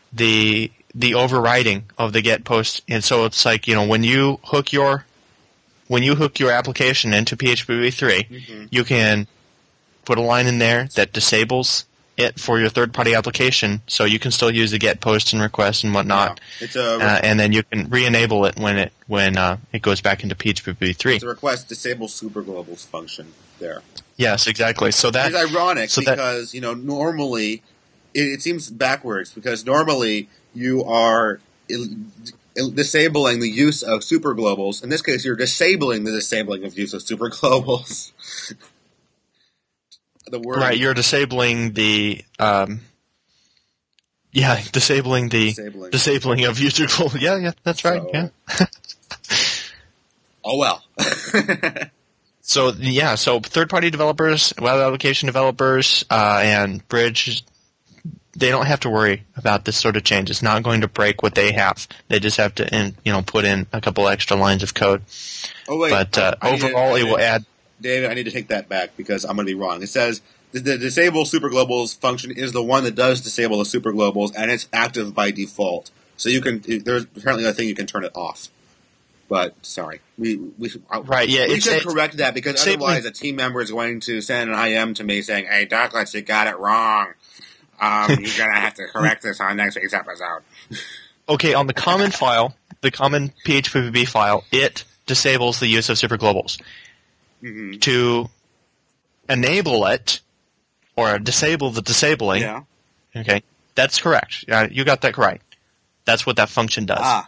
the the overriding of the get, post, and so it's like, you know, when you hook your when you hook your application into P H P P B three, Mm-hmm. you can put a line in there that disables it for your third-party application, so you can still use the get, post, and request and whatnot. Yeah. It's a Uh, and then you can re-enable it when it when uh, it goes back into P H P P B three. it's a request disable superglobals function there. Yes, exactly. So that It's ironic so that- because, you know, normally it, it seems backwards because normally you are il- il- disabling the use of superglobals. In this case, you're disabling the disabling of use of superglobals. the word right, you're disabling the um, yeah, disabling the disabling. disabling of user goal. Yeah, yeah, that's right. So- Yeah. Oh well. So yeah, so third-party developers, web application developers, uh, and bridge, they don't have to worry about this sort of change. It's not going to break what they have. They just have to, in, you know, put in a couple extra lines of code. oh wait. But uh, I need to- overall, I it need will to- add. David, I need to take that back because I'm going to be wrong. It says the, the disable superglobals function is the one that does disable the superglobals, and it's active by default. So you can there's apparently a thing you can turn it off. But sorry, we we should, Right, yeah, we it's- should it- correct that because it's otherwise a team member is going to send an I M to me saying, "Hey, Douglas, you got it wrong. Um, you're gonna have to correct this on next week's episode." Okay, on the common file, the common P H P P B file, it disables the use of superglobals. Mm-hmm. To enable it or disable the disabling. Yeah. Okay, that's correct. Uh, you got that right. That's what that function does. Ah.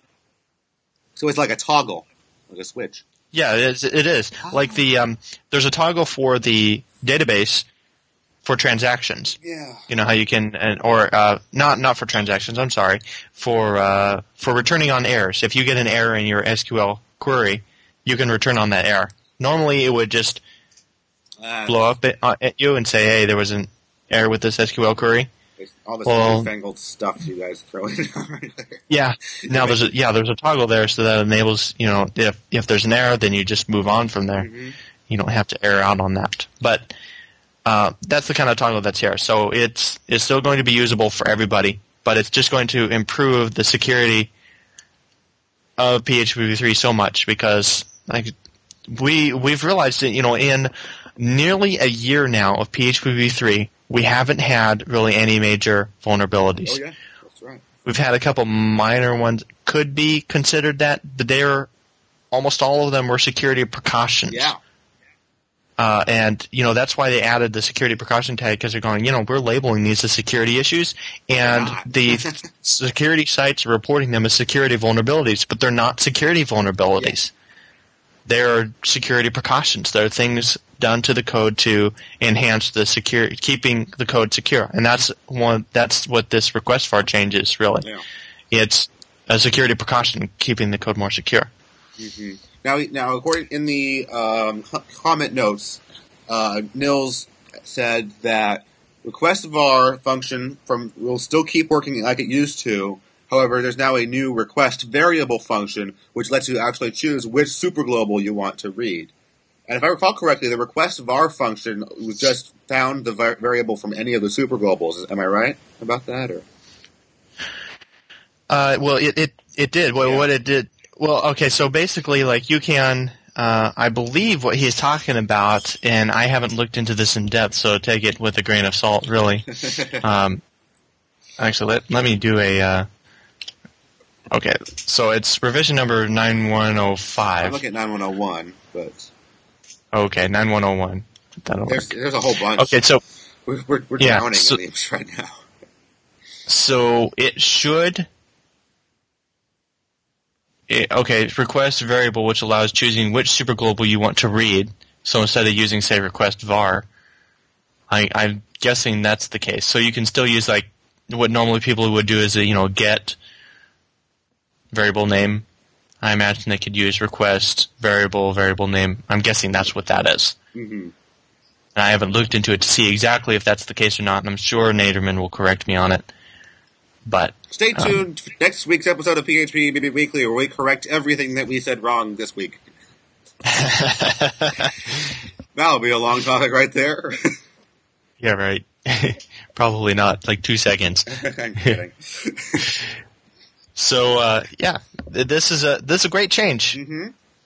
So it's like a toggle, like a switch. Yeah, it is. It is. Ah. Like the um, there's a toggle for the database for transactions. Yeah. You know how you can, and, or uh, not not for transactions. I'm sorry, for uh, for returning on errors. If you get an error in your S Q L query, you can return on that error. Normally, it would just uh, blow up at, uh, at you and say, "Hey, there was an error with this S Q L query." All this well, newfangled stuff you guys throw in right there. Yeah. Now there's a yeah there's a toggle there, so that enables, you know, if if there's an error, then you just move on from there. Mm-hmm. You don't have to error out on that. But uh, that's the kind of toggle that's here. So it's it's still going to be usable for everybody, but it's just going to improve the security of P H P v three so much because like we we've realized that, you know, in nearly a year now of P H P v three, we haven't had really any major vulnerabilities. Oh yeah, that's right. We've had a couple minor ones, could be considered that, but they're almost all of them were security precautions. Yeah. Uh, and, you know, that's why they added the security precaution tag, because they're going, you know, we're labeling these as security issues, and the security sites are reporting them as security vulnerabilities, but they're not security vulnerabilities. Yeah. They're security precautions. They're things done to the code to enhance the secure, keeping the code secure, and that's one. That's what this request var change is really. Yeah. It's a security precaution, keeping the code more secure. Mm-hmm. Now, now, according in the um, comment notes, uh, Nils said that request var function from will still keep working like it used to. However, there's now a new request variable function which lets you actually choose which superglobal you want to read. And if I recall correctly, the request var function was just found the var- variable from any of the superglobals. Am I right about that? Or uh, well, it it it did. Well, yeah. What it did. Well, okay. So basically, like you can, uh, I believe what he's talking about, and I haven't looked into this in depth, so take it with a grain of salt, really. um, actually, let let me do a. Uh, okay, so it's revision number nine one oh five. I'm looking at nine one oh one, but. Okay, nine one oh one. That'll there's, work. There's a whole bunch. Okay, so we're we're, we're yeah, drowning so, in names right now. So it should. It, okay, request variable which allows choosing which superglobal you want to read. So instead of using say request var, I, I'm guessing that's the case. So you can still use like what normally people would do is a, you know, get variable name. I imagine they could use request, variable, variable name. I'm guessing that's what that is. Mm-hmm. And I haven't looked into it to see exactly if that's the case or not, and I'm sure Naderman will correct me on it. But stay tuned um, for next week's episode of P H P B B Weekly, where we correct everything that we said wrong this week. That'll be a long topic right there. Yeah, right. Probably not, like two seconds. I'm kidding. So, uh, yeah, this is a this is a great change. Mm-hmm.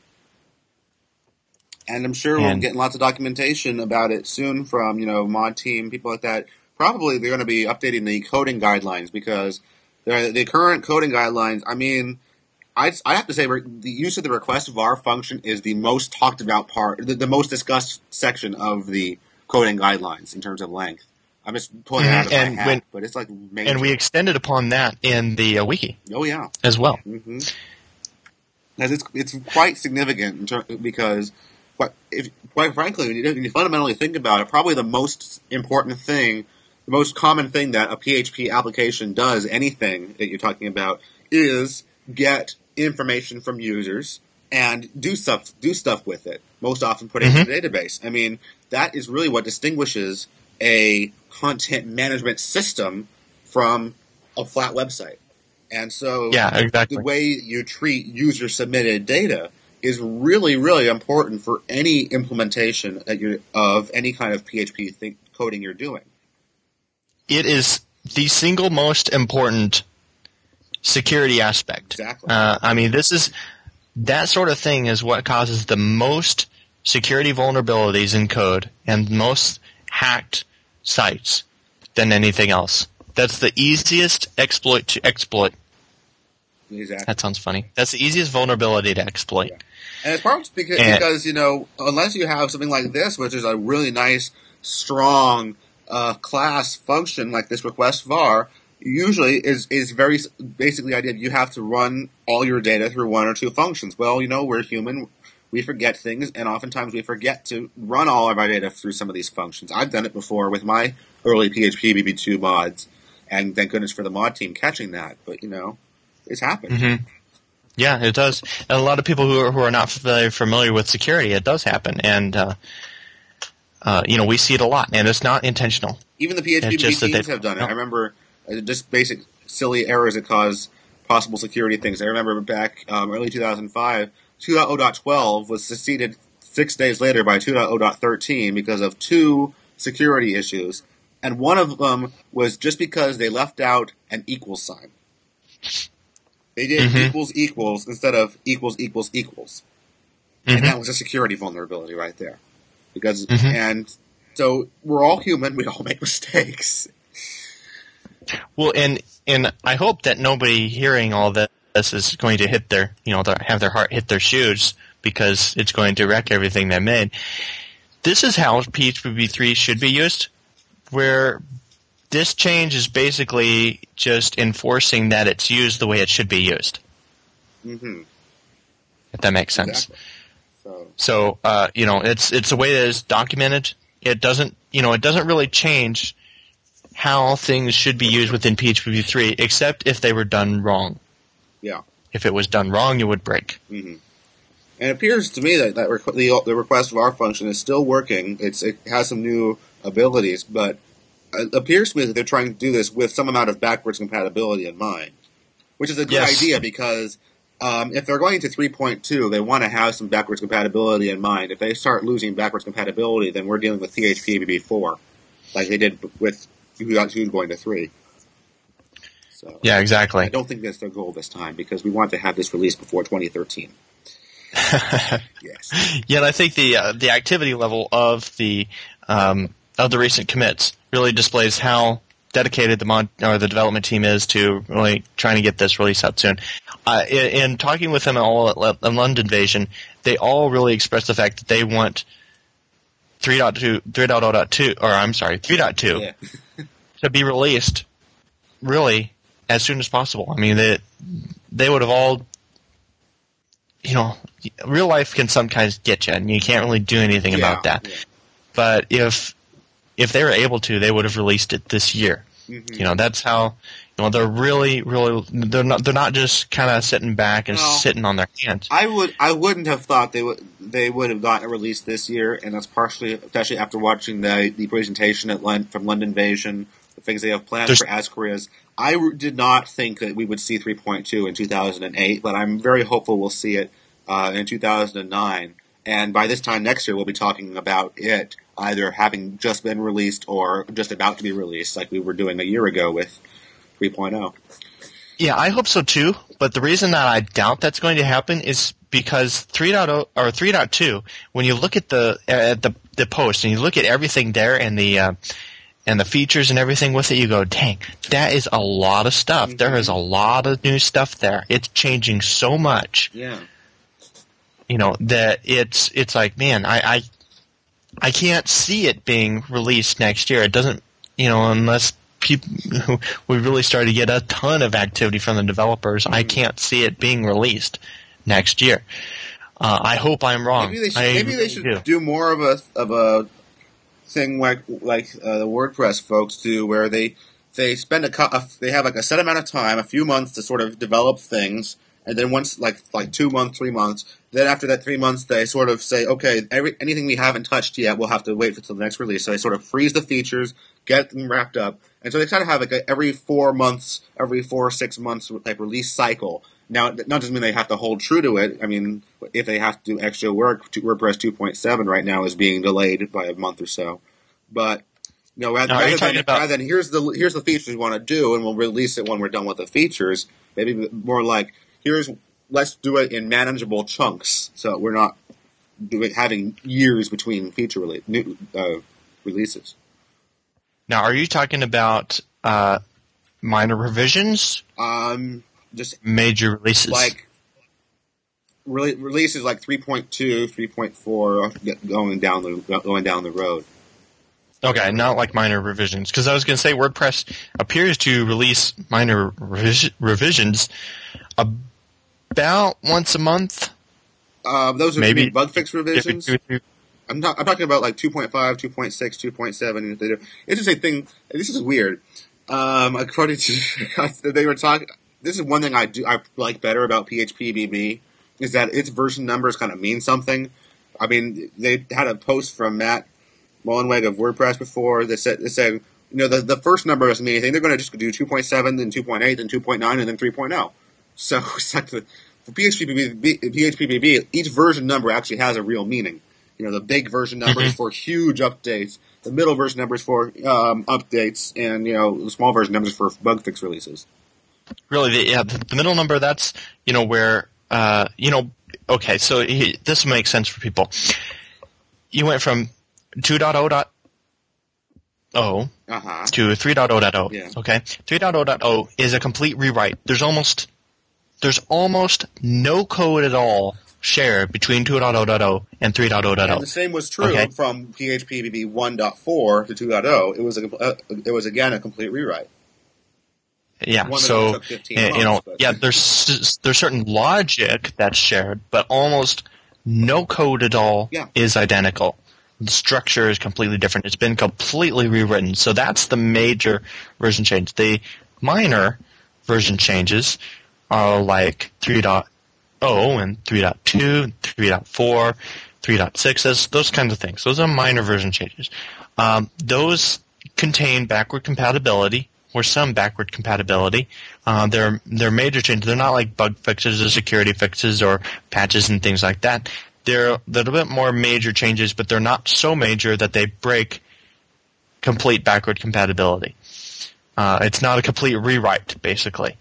And I'm sure and, we'll be getting lots of documentation about it soon from, you know, mod team, people like that. Probably they're going to be updating the coding guidelines because the current coding guidelines, I mean, I I have to say the use of the request var function is the most talked about part, the, the most discussed section of the coding guidelines in terms of length. I'm just pulling it out of and my hat, when, but it's like major. And we extended upon that in the uh, wiki. Oh yeah, as well. Mm-hmm. As it's it's quite significant in ter- because, quite, if, quite frankly, when you, when you fundamentally think about it, probably the most important thing, the most common thing that a P H P application does, anything that you're talking about, is get information from users and do stuff do stuff with it. Most often, put it mm-hmm. into the database. I mean, that is really what distinguishes a content management system from a flat website. And so yeah, exactly. the way you treat user-submitted data is really, really important for any implementation that you're, of any kind of P H P think, coding you're doing. It is the single most important security aspect. Exactly. Uh, I mean, this is that sort of thing is what causes the most security vulnerabilities in code and most hacked sites than anything else. That's the easiest exploit to exploit. Exactly. That sounds funny. That's the easiest vulnerability to exploit. Yeah. And it's partly because, and, because, you know, unless you have something like this, which is a really nice, strong uh, class function like this request var, usually is is very basically the idea you have to run all your data through one or two functions. Well, you know, we're human. We forget things, and oftentimes we forget to run all of our data through some of these functions. I've done it before with my early P H P B B two mods, and thank goodness for the mod team catching that. But, you know, it's happened. Mm-hmm. Yeah, it does. And a lot of people who are, who are not very familiar with security, it does happen. And, uh, uh, you know, we see it a lot, and it's not intentional. Even the P H P B B teams have done it. No. I remember uh, just basic silly errors that cause possible security things. I remember back um, early two thousand five, two point oh point twelve was succeeded six days later by two point oh point thirteen because of two security issues. And one of them was just because they left out an equal sign. They did mm-hmm. equals equals instead of equals equals equals. Mm-hmm. And that was a security vulnerability right there. Because mm-hmm. and so we're all human, we all make mistakes. Well, and and I hope that nobody hearing all this is going to hit their, you know, have their heart hit their shoes because it's going to wreck everything they made. This is how P H P B B three should be used, where this change is basically just enforcing that it's used the way it should be used. Mm-hmm. If that makes sense. Exactly. So, so uh, you know, it's it's the way that it's documented. It doesn't, you know, it doesn't really change how things should be used within P H P B B three, except if they were done wrong. Yeah. If it was done wrong, it would break. Mm-hmm. And it appears to me that, that requ- the, the request var function is still working. It's it has some new abilities, but it appears to me that they're trying to do this with some amount of backwards compatibility in mind, which is a good yes. idea because um, if they're going to three point two, they want to have some backwards compatibility in mind. If they start losing backwards compatibility, then we're dealing with P H P B B four, like they did with two point two going to three. So, yeah, exactly. I don't think that's their goal this time because we want to have this released before twenty thirteen. Yes. Yeah, and I think the uh, the activity level of the um, of the recent commits really displays how dedicated the mod or the development team is to really trying to get this release out soon. Uh, in, in talking with them all at, at London Invasion, they all really expressed the fact that they want three point two, three point oh point two, or I'm sorry, three point two yeah. to be released really as soon as possible. I mean, they they would have all. You know, real life can sometimes get you, and you can't really do anything yeah, about that. Yeah. But if if they were able to, they would have released it this year. Mm-hmm. You know, that's how. You know, they're really, really. They're not. They're not just kind of sitting back and no. sitting on their hands. I would. I wouldn't have thought they would. They would have gotten a release this year, and that's partially, especially after watching the the presentation at Lon- from London Invasion, the things they have planned There's, for Ascaris. I did not think that we would see three point two in two thousand eight, but I'm very hopeful we'll see it uh, in two thousand nine. And by this time next year, we'll be talking about it either having just been released or just about to be released, like we were doing a year ago with three point oh. Yeah, I hope so too. But the reason that I doubt that's going to happen is because three point oh or three point two, when you look at the at the the post and you look at everything there and the uh, and the features and everything with it, you go, dang, that is a lot of stuff. Mm-hmm. There is a lot of new stuff there. It's changing so much. Yeah. You know, that it's it's like, man, I, I I can't see it being released next year. It doesn't, you know, unless people we really start to get a ton of activity from the developers. Mm-hmm. I can't see it being released next year. Uh, I hope I'm wrong. Maybe they should, I maybe they really should do. do more of a of a thing like like uh, the WordPress folks do, where they they spend a, a they have like a set amount of time, a few months to sort of develop things, and then once like like two months, three months, then after that three months, they sort of say, okay, every, anything we haven't touched yet, we'll have to wait until the next release. So they sort of freeze the features, get them wrapped up, and so they kind of have like a, every four months, every four or six months type release cycle. Now, that doesn't mean they have to hold true to it. I mean, if they have to do extra work, WordPress two point seven right now is being delayed by a month or so. But you know, rather, now, rather, than, about- rather than here's the here's the features we want to do, and we'll release it when we're done with the features. Maybe more like here's let's do it in manageable chunks, so we're not doing having years between feature release, new uh, releases. Now, are you talking about uh, minor revisions? Um. Just major releases, like re- releases like three point two, three point four going down the going down the road. Okay, not like minor revisions. Because I was going to say WordPress appears to release minor revis- revisions about once a month. Uh, those are maybe bug fix revisions. Two, two. I'm not. I'm talking about like two point five, two point six, two point seven. It's just a thing. This is weird. Um, according to they were talking. This is one thing I do I like better about P H P B B is that its version numbers kind of mean something. I mean, they had a post from Matt Mullenweg of WordPress before that said, they said, you know, the, the first number doesn't mean anything. They're going to just do two point seven, then two point eight, then two point nine, and then three point oh. So it's like the, for P H P B B, P H P B B, each version number actually has a real meaning. You know, the big version number is for huge updates. The middle version number is for um, updates, and you know, the small version number is for bug fix releases. Really, the, yeah, the, the middle number, that's, you know, where, uh, you know, okay, so he, this makes sense for people. You went from two point oh point oh uh-huh. to three point oh point oh. Yeah. Okay, three point oh point oh is a complete rewrite. There's almost there's almost no code at all shared between two point oh point oh and three point oh point oh. And the same was true okay. from P H P B B one point four to two point oh. It was a, uh, it was again a complete rewrite. Yeah, One so months, you know, but. yeah, there's there's certain logic that's shared, but almost no code at all yeah. is identical. The structure is completely different. It's been completely rewritten. So that's the major version change. The minor version changes are like three point oh and three point two, three point four, three point six, those kinds of things. Those are minor version changes. Um, those contain backward compatibility, or some backward compatibility. Uh, they're, they're major changes. They're not like bug fixes or security fixes or patches and things like that. They're a little bit more major changes, but they're not so major that they break complete backward compatibility. Uh, it's not a complete rewrite, basically.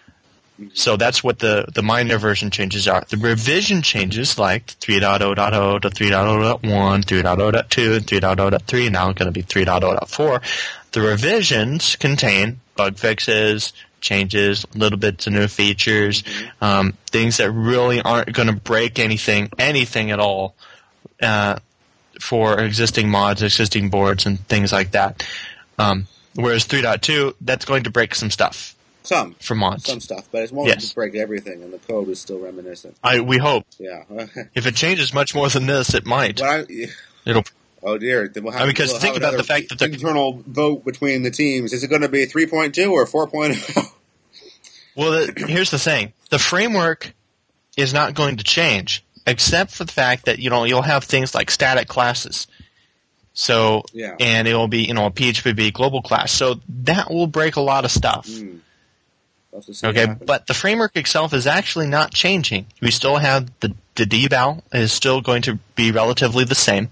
So that's what the, the minor version changes are. The revision changes, like three point oh point oh to three point oh point one, three point oh point two, and three point oh point three, now it's going to be three point oh point four. The revisions contain bug fixes, changes, little bits of new features, um, things that really aren't going to break anything, anything at all, uh, for existing mods, existing boards, and things like that. Um, whereas three point two, that's going to break some stuff. Some. For mods. Some stuff, but it's more yes. than just break everything, and the code is still reminiscent. I We hope. Yeah. If it changes much more than this, it might. Well, I, yeah. It'll... Oh dear! Then we'll have, I mean, because we'll think about the fact that the internal vote between the teams. Is it going to be three point two or four point oh? Well, the, here's the thing: the framework is not going to change, except for the fact that you know you'll have things like static classes. So, yeah. and it will be you know a P H P B global class. So that will break a lot of stuff. Mm. Okay, but the framework itself is actually not changing. We still have the the deval is still going to be relatively the same.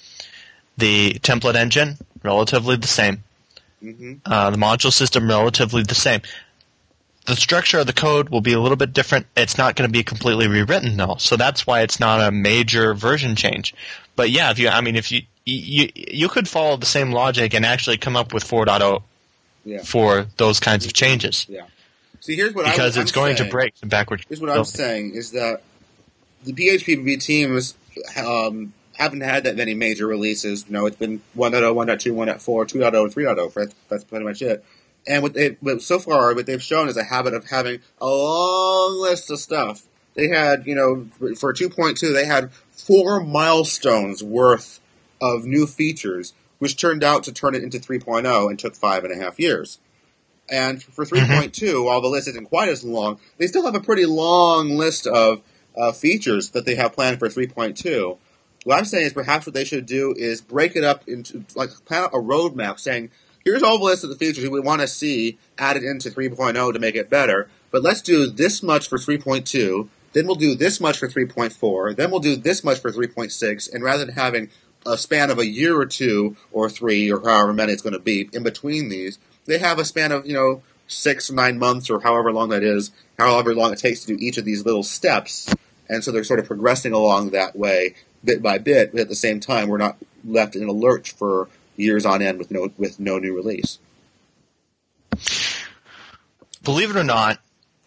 The template engine, relatively the same. Mm-hmm. Uh, the module system, relatively the same. The structure of the code will be a little bit different. It's not going to be completely rewritten, though. So that's why it's not a major version change. But yeah, if you, I mean, if you, you, you could follow the same logic and actually come up with four point oh yeah. for those kinds of changes. Yeah. See, here's what because I'm, it's I'm going saying. to break some backward. Here's what I'm saying is that the P H P B B teams um, haven't had that many major releases. You know, it's been one point oh, one point two, one point four, two point oh, three point oh. That's, that's pretty much it. And what they, what so far, what they've shown is a habit of having a long list of stuff. They had, you know, for two point two, they had four milestones worth of new features, which turned out to turn it into three point oh and took five and a half years. And for three point two, mm-hmm. while the list isn't quite as long, they still have a pretty long list of uh, features that they have planned for three point two. What I'm saying is perhaps what they should do is break it up into, like, plan out a roadmap saying, here's all the list of the features we want to see added into three point oh to make it better, but let's do this much for three point two, then we'll do this much for three point four, then we'll do this much for three point six, and rather than having a span of a year or two or three or however many it's going to be in between these, they have a span of, you know, six or nine months or however long that is, however long it takes to do each of these little steps, and so they're sort of progressing along that way bit by bit, but at the same time we're not left in a lurch for years on end with no with no new release. Believe it or not,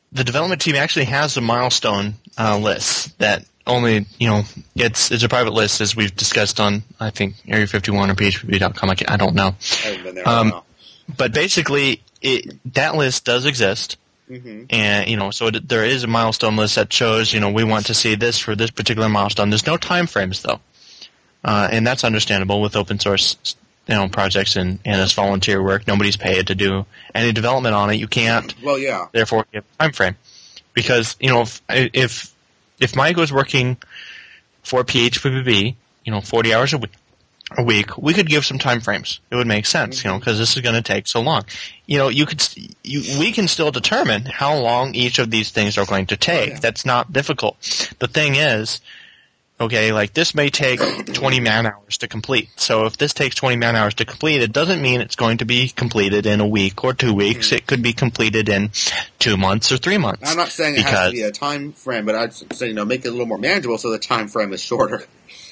the development team actually has a milestone uh, list that only, you know, it's it's a private list, as we've discussed on, I think, Area fifty-one or P H P B dot com. I, I don't know. I haven't been there. Um, I don't know. But basically, it, that list does exist. Mm-hmm. And, you know, so it, there is a milestone list that shows, you know, we want to see this for this particular milestone. There's no time frames, though. Uh, and that's understandable with open source, you know, projects and, and as volunteer work. Nobody's paid to do any development on it. You can't, well, yeah. therefore, give a time frame. Because, you know, if if, if Mike was working for P H P B B, you know, forty hours a week, a week, we could give some time frames. It would make sense, mm-hmm. you know, because this is going to take so long. You know, you could, you, we can still determine how long each of these things are going to take. Oh, yeah. That's not difficult. The thing is, okay, like this may take twenty man hours to complete. So if this takes twenty man hours to complete, it doesn't mean it's going to be completed in a week or two weeks. Mm-hmm. It could be completed in two months or three months. I'm not saying it has to be a time frame, but I'd say, you know, make it a little more manageable so the time frame is shorter.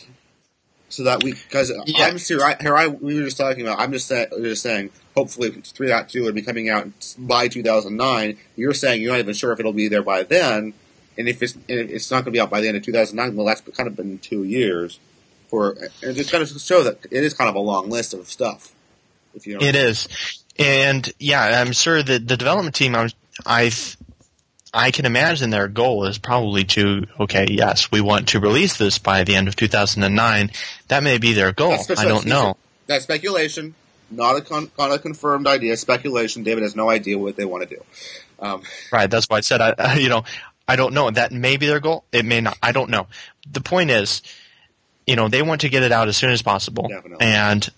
So that we, because yeah. I'm here, I, here I, we were just talking about, I'm just, say, we were just saying, hopefully three point two would be coming out by two thousand nine. You're saying you're not even sure if it'll be there by then. And if it's and if it's not going to be out by the end of two thousand nine, well, that's kind of been two years. For and just kind of show that it is kind of a long list of stuff. If you know it is, and yeah, I'm sure that the development team, I, I, I can imagine their goal is probably to, okay, yes, we want to release this by the end of two thousand nine. That may be their goal. I don't know. That's speculation, not a con- not a confirmed idea. Speculation. David has no idea what they want to do. Um, right. That's why I said, I, I, you know, I don't know. That may be their goal. It may not. I don't know. The point is, you know, they want to get it out as soon as possible. Definitely. And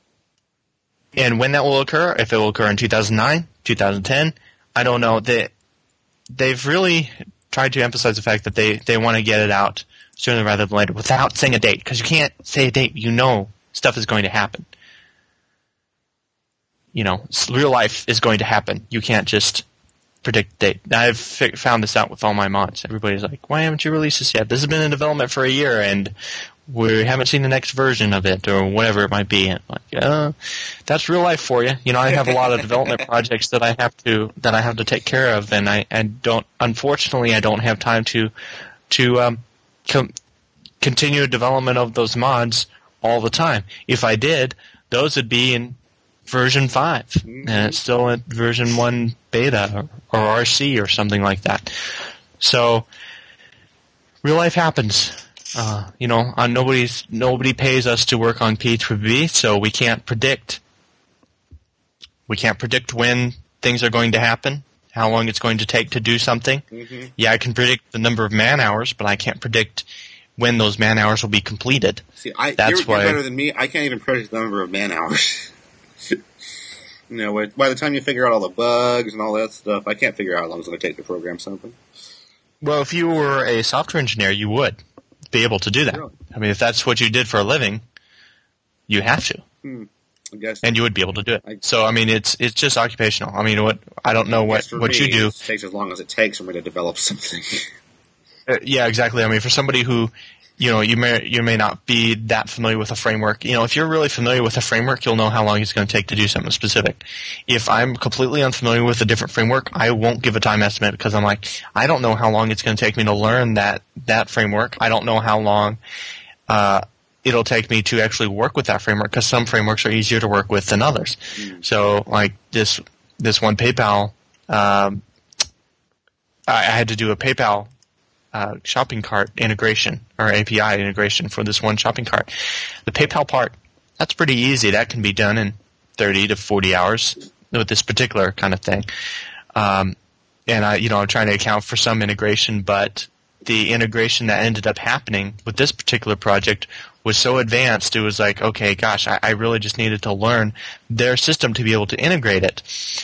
and when that will occur, if it will occur in two thousand nine, two thousand ten, I don't know. They, they've really tried to emphasize the fact that they, they want to get it out sooner rather than later without saying a date, because you can't say a date. You know stuff is going to happen. You know, real life is going to happen. You can't just predict date. I've found this out with all my mods. Everybody's like, why haven't you released this yet? This has been in development for a year, and we haven't seen the next version of it, or whatever it might be. And I'm like, uh, that's real life for you. You know, I have a lot of development projects that I have to that I have to take care of, and I, I don't. Unfortunately, I don't have time to to um, com- continue development of those mods all the time. If I did, those would be in version five, mm-hmm. and it's still at version one beta or, or R C or something like that. So, real life happens. Uh, you know, uh, nobody's nobody pays us to work on P H P B B, so we can't predict. We can't predict when things are going to happen, how long it's going to take to do something. Mm-hmm. Yeah, I can predict the number of man hours, but I can't predict when those man hours will be completed. See, I, That's you're, why you're better than me. I can't even predict the number of man hours. You know, by the time you figure out all the bugs and all that stuff, I can't figure out how long it's going to take to program something. Well, if you were a software engineer, you would be able to do that. Really? I mean, if that's what you did for a living, you have to. Hmm. I guess. And you would be able to do it. I, so, I mean, it's it's just occupational. I mean, what I don't know what, what me, you do. It takes as long as it takes for me to develop something. uh, yeah, exactly. I mean, for somebody who, you know, you may you may not be that familiar with a framework. You know, if you're really familiar with a framework, you'll know how long it's going to take to do something specific. If I'm completely unfamiliar with a different framework, I won't give a time estimate because I'm like, I don't know how long it's going to take me to learn that that framework. I don't know how long uh, it'll take me to actually work with that framework because some frameworks are easier to work with than others. Mm. So, like this this one PayPal, um, I, I had to do a PayPal. Uh, shopping cart integration or A P I integration for this one shopping cart. The PayPal part, that's pretty easy. That can be done in thirty to forty hours with this particular kind of thing. Um, and I, you know, I'm trying to account for some integration, but the integration that ended up happening with this particular project was so advanced. It was like, okay, gosh, I, I really just needed to learn their system to be able to integrate it.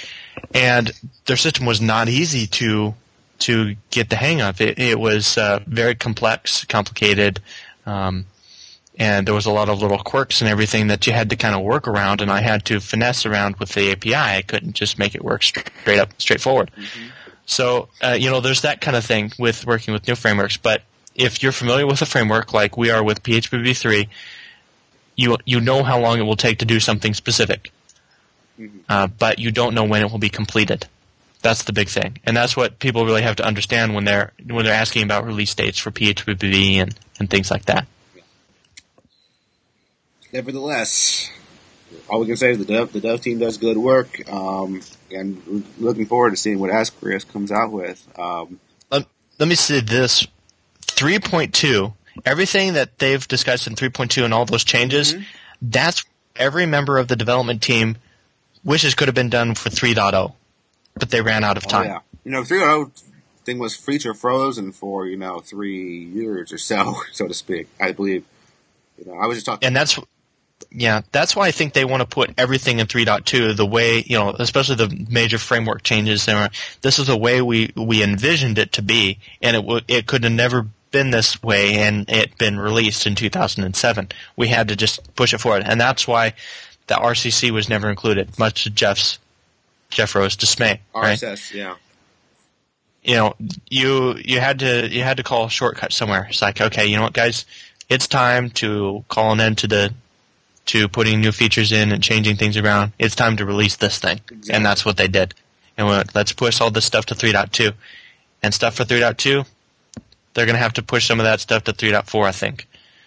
And their system was not easy to to get the hang of. It, it was uh, very complex, complicated, um, and there was a lot of little quirks and everything that you had to kind of work around, and I had to finesse around with the A P I. I couldn't just make it work straight up, straightforward. Mm-hmm. So, uh, you know, there's that kind of thing with working with new frameworks, but if you're familiar with a framework like we are with P H P B B three, you you know how long it will take to do something specific, mm-hmm. uh, but you don't know when it will be completed. That's the big thing, and that's what people really have to understand when they're when they're asking about release dates for P H P B B and, and things like that. Nevertheless, all we can say is the dev the dev team does good work, um, and we're looking forward to seeing what Ascaris comes out with. Um, let, let me say this: three point two, everything that they've discussed in three point two and all those changes, mm-hmm. that's every member of the development team wishes could have been done for three point oh, but they ran out of time. Oh, yeah. You know, three point oh thing was feature frozen for, you know, three years or so, so to speak, I believe. You know, I was just talking. And that's, yeah, that's why I think they want to put everything in three point two the way, you know, especially the major framework changes. This is the way we, we envisioned it to be, and it w- it could have never been this way and it been released in two thousand seven. We had to just push it forward, and that's why the R C C was never included, much to Jeff's Jeff Rowe's dismay. R S S, right? yeah. You know, you you had to you had to call a shortcut somewhere. It's like, okay, you know what, guys, it's time to call an end to the to putting new features in and changing things around. It's time to release this thing, exactly. And that's what they did. And we went, let's push all this stuff to three point two, and stuff for three point two. They're going to have to push some of that stuff to three point four, I think,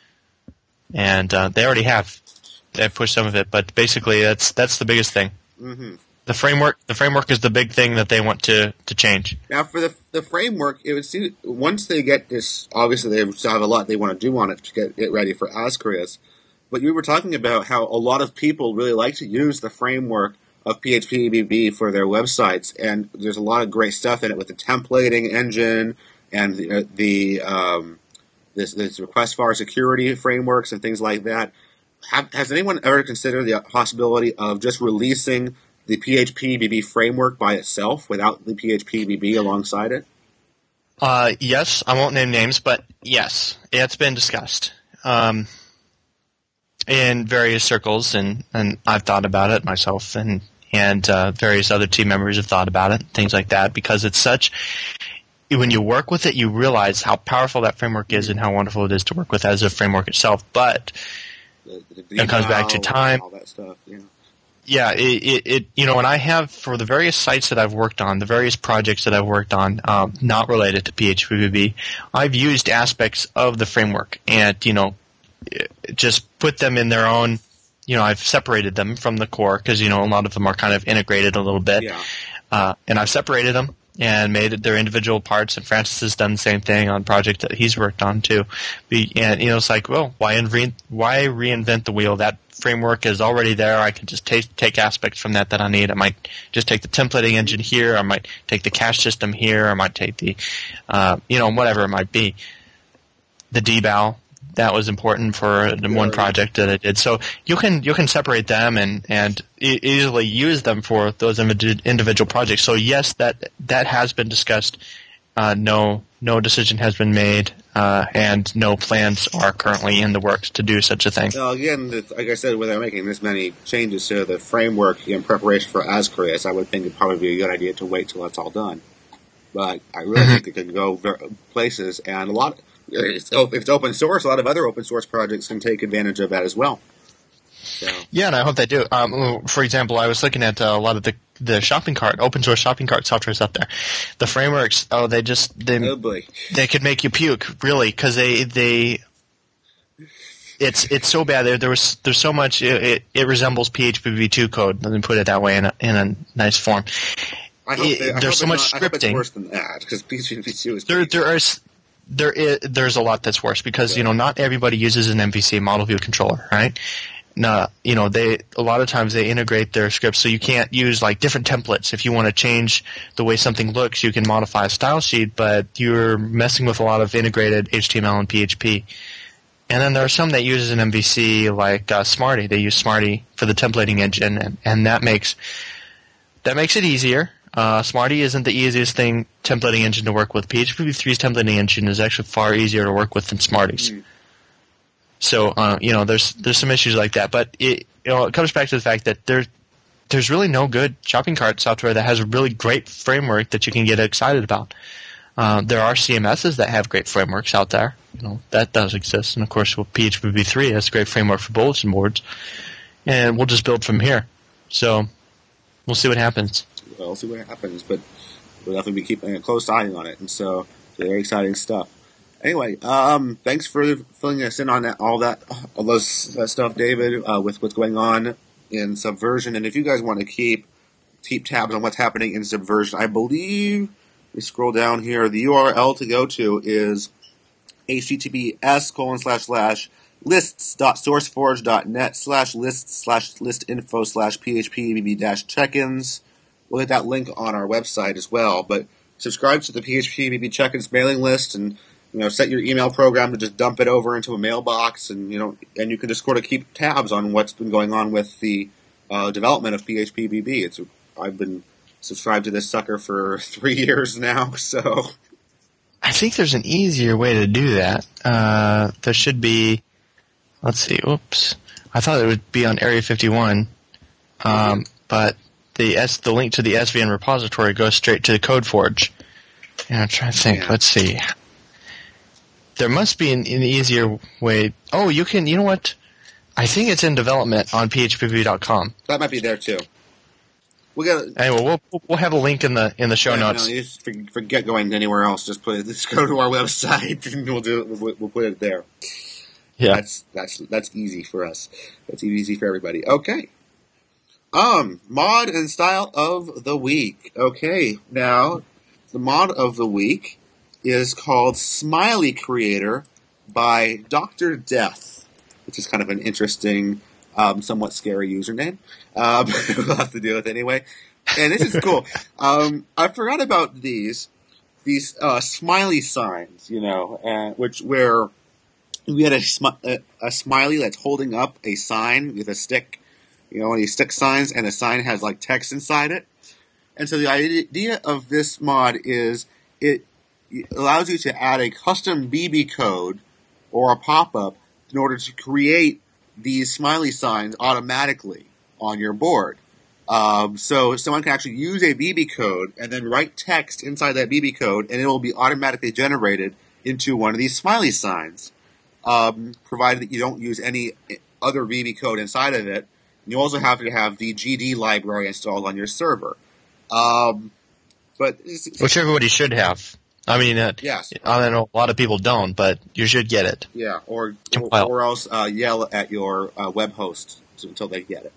and uh, they already have. They've pushed some of it, but basically, that's that's the biggest thing. Mm-hmm. The framework, the framework is the big thing that they want to, to change. Now, for the the framework, it would seem once they get this, obviously they still have a lot they want to do on it to get it ready for Ascaris. But you were talking about how a lot of people really like to use the framework of P H P B B for their websites, and there's a lot of great stuff in it with the templating engine and the, uh, the um, this, this request for security frameworks and things like that. Have, has anyone ever considered the possibility of just releasing the P H P B B framework by itself without the P H P B B alongside it? Uh, yes, I won't name names, but yes, it's been discussed um, in various circles, and, and I've thought about it myself, and and uh, various other team members have thought about it, things like that, because it's such. When you work with it, you realize how powerful that framework is and how wonderful it is to work with as a framework itself. But the, the it comes back to time. All that stuff, yeah. Yeah, it, it, it, you know, and I have, for the various sites that I've worked on, the various projects that I've worked on, um, not related to P H P B B, I've used aspects of the framework and, you know, just put them in their own, you know, I've separated them from the core because, you know, a lot of them are kind of integrated a little bit. Yeah. Uh, and I've separated them and made it their individual parts, and Francis has done the same thing on projects that he's worked on too. Be, and, you know, it's like, well, why, inve- why reinvent the wheel? That framework is already there. I can just take take aspects from that that I need. I might just take the templating engine here. I might take the cache system here. I might take the, uh, you know, whatever it might be. The deval, that was important for the one project that I did. So you can you can separate them and and e- easily use them for those individual projects. So yes, that that has been discussed. Uh, no no decision has been made. Uh, and no plans are currently in the works to do such a thing. Well, again, like I said, without making this many changes to the framework in preparation for Ascaris, I would think it'd probably be a good idea to wait till it's all done. But I really mm-hmm. think it could go places, and a lot. If it's open source, a lot of other open source projects can take advantage of that as well. So. Yeah, and I hope they do. Um, for example, I was looking at uh, a lot of the the shopping cart, open source shopping cart softwares out there. The frameworks, oh, they just they oh boy. they could make you puke, really, because they they it's it's so bad. There there was there's so much. It, it, it resembles P H P B B two code. Let me put it that way in a, in a nice form. I hope it, they, I there's hope so much not, scripting. I hope it's worse than that because P H P B B two is there there are. There is, there's a lot that's worse because, yeah. you know, not everybody uses an M V C, model view controller, right? No, you know, they, a lot of times they integrate their scripts so you can't use like different templates. If you want to change the way something looks, you can modify a style sheet, but you're messing with a lot of integrated H T M L and P H P. And then there are some that uses an M V C like uh, Smarty. They use Smarty for the templating engine, and, and that makes, that makes it easier. Uh, Smarty isn't the easiest thing templating engine to work with. P H P B B three's templating engine is actually far easier to work with than Smarty's. Mm. So, uh, you know, there's there's some issues like that, but it you know it comes back to the fact that there there's really no good shopping cart software that has a really great framework that you can get excited about. Uh, there are C M Ss that have great frameworks out there. You know, that does exist, and of course, with P H P B B three, that's a great framework for bulletin boards, and we'll just build from here. So, we'll see what happens. we'll see what happens. But we'll definitely be keeping a close eye on it, and so very exciting stuff. Anyway, um, thanks for filling us in on that, all that, all those that stuff, David, uh, with what's going on in Subversion. And if you guys want to keep keep tabs on what's happening in Subversion, I believe we scroll down here. The U R L to go to is https colon slash slash lists.sourceforge.net slash lists slash listinfo slash phpbb dash check-ins. We'll get that link on our website as well. But subscribe to the PHPBB check-ins mailing list, and you know, set your email program to just dump it over into a mailbox, and you know, and you can just sort of keep tabs on what's been going on with the uh, development of PHPBB. It's I've been subscribed to this sucker for three years now, so. I think there's an easier way to do that. Uh, there should be, let's see, oops. I thought it would be on Area fifty-one, um, but the S, the link to the S V N repository goes straight to the CodeForge. And I'm trying to think, yeah. Let's see. There must be an, an easier way. Oh, you can, you know what? I think it's in development on P H P B B dot com. That might be there too. We'll get, anyway, we'll we'll have a link in the in the show yeah, notes. No, you just forget going anywhere else. Just put it. Just go to our website and we'll do. We'll, we'll put it there. Yeah, that's that's that's easy for us. That's easy for everybody. Okay. Um, mod and style of the week. Okay, now the mod of the week is called Smiley Creator by Doctor Death, which is kind of an interesting, um, somewhat scary username. Um, we'll have to deal with it anyway. And this is cool. um, I forgot about these, these, uh, smiley signs, you know, uh, which, where we had a, smi- a, a smiley that's holding up a sign with a stick, you know, one of these stick signs, and the sign has like text inside it. And so the idea of this mod is it allows you to add a custom B B code or a pop-up in order to create these smiley signs automatically on your board. Um, so someone can actually use a B B code and then write text inside that B B code, and it will be automatically generated into one of these smiley signs, um, provided that you don't use any other B B code inside of it. You also have to have the G D library installed on your server. Um, but which everybody should have. I mean, uh, yes. I know a lot of people don't, but you should get it. Yeah, or or, or else uh, yell at your uh, web host until they get it.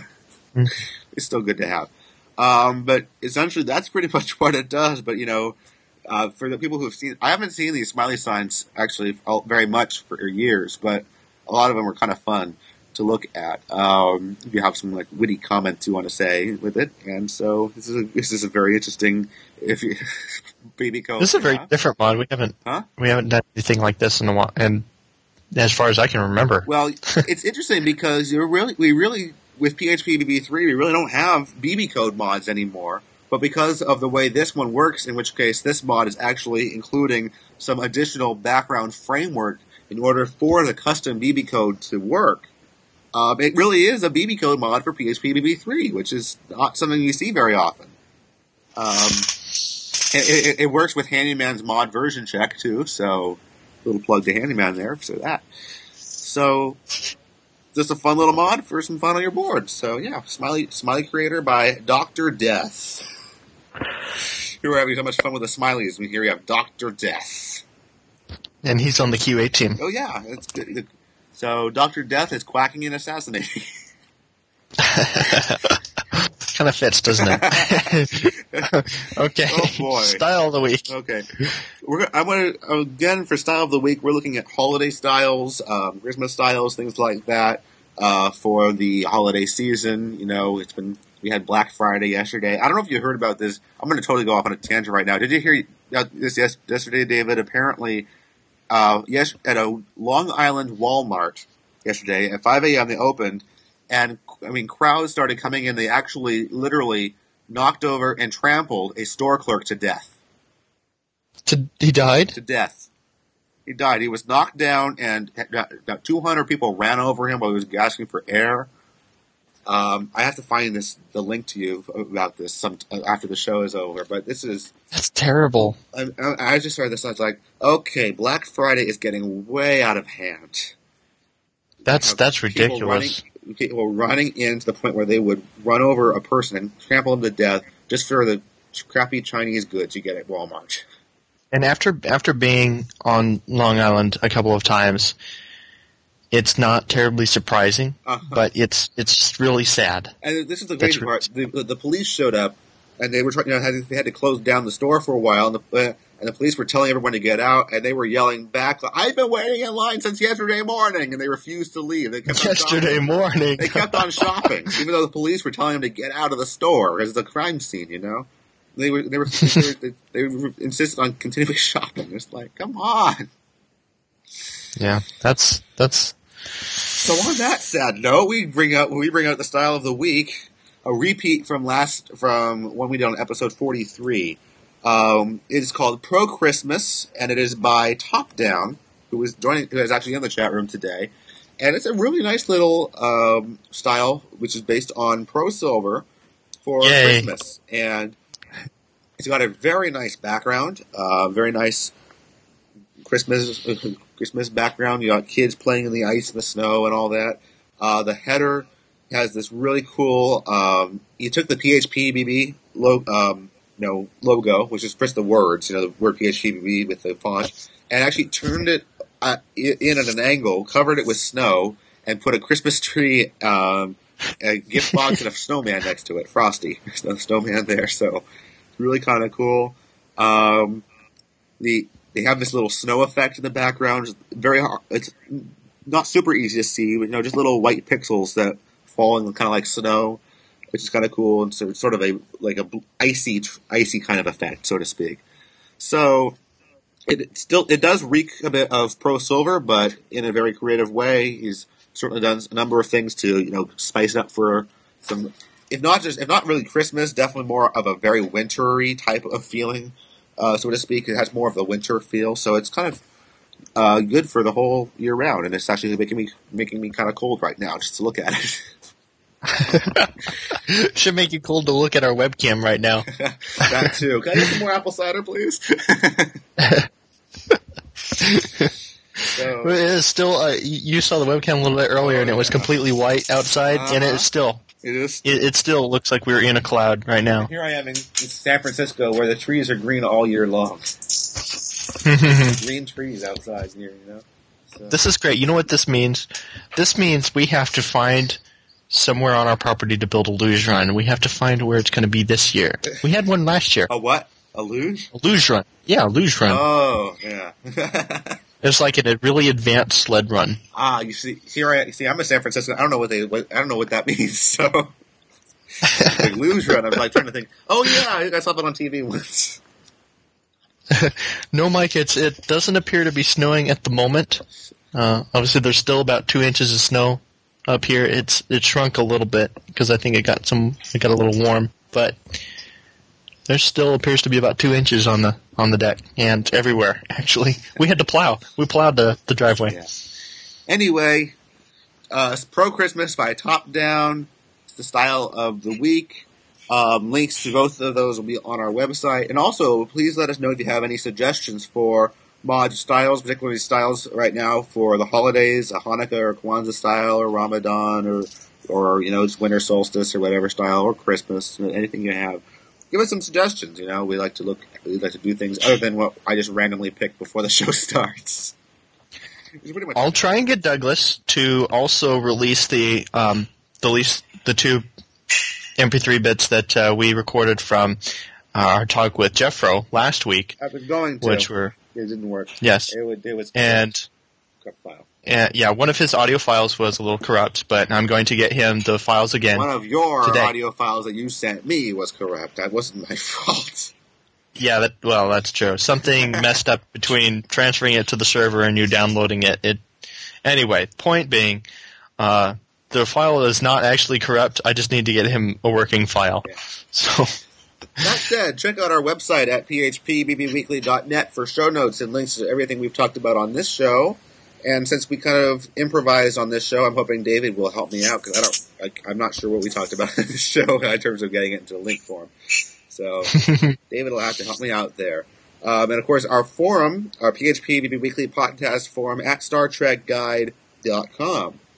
mm. It's still good to have. Um, but essentially, that's pretty much what it does. But, you know, uh, for the people who've seen, I haven't seen these smiley signs actually very much for years, but a lot of them are kind of fun to look at. Um, if you have some like witty comments you want to say with it, and so this is a, this is a very interesting if you B B code. This is a very yeah. different mod. We haven't huh? we haven't done anything like this in a while, and as far as I can remember. Well, it's interesting because you're really we really with P H P B B three we really don't have B B code mods anymore. But because of the way this one works, in which case this mod is actually including some additional background framework in order for the custom B B code to work. Um, it really is a B B code mod for P H P B B three, which is not something you see very often. Um, it, it, it works with Handyman's mod version check too, so a little plug to Handyman there for that. So just a fun little mod for some fun on your board. So yeah, Smiley Smiley Creator by Doctor Death. Here we're having so much fun with the smileys. Here we have Doctor Death, and he's on the Q eight team. Oh yeah, it's good. So Doctor Death is quacking and assassinating. Kind of fits, doesn't it? Okay. Oh boy. Style of the week. Okay. We're I'm going to again for style of the week. We're looking at holiday styles, um, Christmas styles, things like that uh, for the holiday season. You know, it's been we had Black Friday yesterday. I don't know if you heard about this. I'm going to totally go off on a tangent right now. Did you hear uh, this yesterday, David? Apparently. Uh, yes, at a Long Island Walmart yesterday at five a.m. they opened, and I mean crowds started coming in. They actually, literally, knocked over and trampled a store clerk to death. To, he died? To death. He died. He was knocked down, and about two hundred people ran over him while he was gasping for air. Um, I have to find this the link to you about this some after the show is over. But this is that's terrible. I, I just heard this. I was like, okay, Black Friday is getting way out of hand. That's that's ridiculous. Running, people running in to the point where they would run over a person and trample them to death just for the crappy Chinese goods you get at Walmart. And after after being on Long Island a couple of times, it's not terribly surprising, uh-huh. but it's it's just really sad. And this is the crazy part: the, the, the police showed up, and they were trying, you know, had, they had to close down the store for a while, and the, uh, and the police were telling everyone to get out, and they were yelling back, "I've been waiting in line since yesterday morning," and they refused to leave. They kept yesterday morning, they kept on shopping, even though the police were telling them to get out of the store because it's a crime scene, you know. They were they were they, were, they, they were insisted on continuing shopping. It's like, come on. Yeah, that's that's. So on that sad note, we bring out we bring out the style of the week, a repeat from last from when we did on episode forty-three. Um, it is called Pro Christmas, and it is by Top Down, who is joining, who is actually in the chat room today. And it's a really nice little um, style, which is based on Pro Silver for Yay. Christmas, and it's got a very nice background, uh, very nice Christmas Christmas background. You got kids playing in the ice and the snow and all that. Uh, the header has this really cool. Um, you took the P H P B B lo- um, you know, logo, which is just the words, you know, the word P H P B B with the font, and actually turned it uh, in at an angle, covered it with snow, and put a Christmas tree, um, a gift box, and a snowman next to it, Frosty. There's no snowman there, so. Really kind of cool. Um, the they have this little snow effect in the background. It's very hard. It's not super easy to see, but you know, just little white pixels that fall in kind of like snow, which is kind of cool. And so it's sort of a like a icy, icy kind of effect, so to speak. So it still it does reek a bit of Pro Silver, but in a very creative way. He's certainly done a number of things to you know spice it up for some. If not just, if not really Christmas, definitely more of a very wintry type of feeling, uh, so to speak. It has more of the winter feel, so it's kind of uh, good for the whole year round. And it's actually making me making me kind of cold right now just to look at it. Should make you cold to look at our webcam right now. That too. Can I get some more apple cider, please? So, it is still. Uh, you saw the webcam a little bit earlier, and it was completely white outside, uh-huh. and it is still. It is. It, it still looks like we're in a cloud right now. Here I am in, in San Francisco, where the trees are green all year long. Green trees outside here, you know. So. This is great. You know what this means? This means we have to find somewhere on our property to build a luge run. We have to find where it's going to be this year. We had one last year. A what? A luge? A luge run. Yeah, a luge run. Oh, yeah. It's like a really advanced sled run. Ah, you see, here I see. I'm in San Francisco. I don't know what they. What, I don't know what that means. So, like luge run. I was like trying to think. Oh yeah, I think I saw that on T V once. No, Mike. It's it doesn't appear to be snowing at the moment. Uh, obviously, there's still about two inches of snow up here. It's it shrunk a little bit because I think it got some. It got a little warm, but. There still appears to be about two inches on the on the deck and everywhere. Actually, we had to plow. We plowed the the driveway. Yeah. Anyway, uh, Pro Christmas by Top Down. It's the style of the week. Um, links to both of those will be on our website, and also please let us know if you have any suggestions for mod styles, particularly styles right now for the holidays, a Hanukkah or Kwanzaa style, or Ramadan, or or you know it's winter solstice or whatever style, or Christmas, anything you have. Give us some suggestions, you know. We like to look, we like to do things other than what I just randomly pick before the show starts. I'll try and get Douglas to also release the um, the least the two M P three bits that uh, we recorded from uh, our talk with Jeffro last week. I was going to, which were it didn't work. Yes, it, would, it was and corrupt file. And, yeah, one of his audio files was a little corrupt, but I'm going to get him the files again. One of your today. audio files that you sent me was corrupt. That wasn't my fault. Yeah, that, well, that's true. Something messed up between transferring it to the server and you downloading it. It anyway, point being, uh, the file is not actually corrupt. I just need to get him a working file. Yeah. So. That said, check out our website at p h p b b weekly dot net for show notes and links to everything we've talked about on this show. And since we kind of improvised on this show, I'm hoping David will help me out because I don't, I, I'm not sure what we talked about in this show in terms of getting it into a link form. So David will have to help me out there. Um, and of course, our forum, our P H P B B Weekly podcast forum at star trek guide dot com.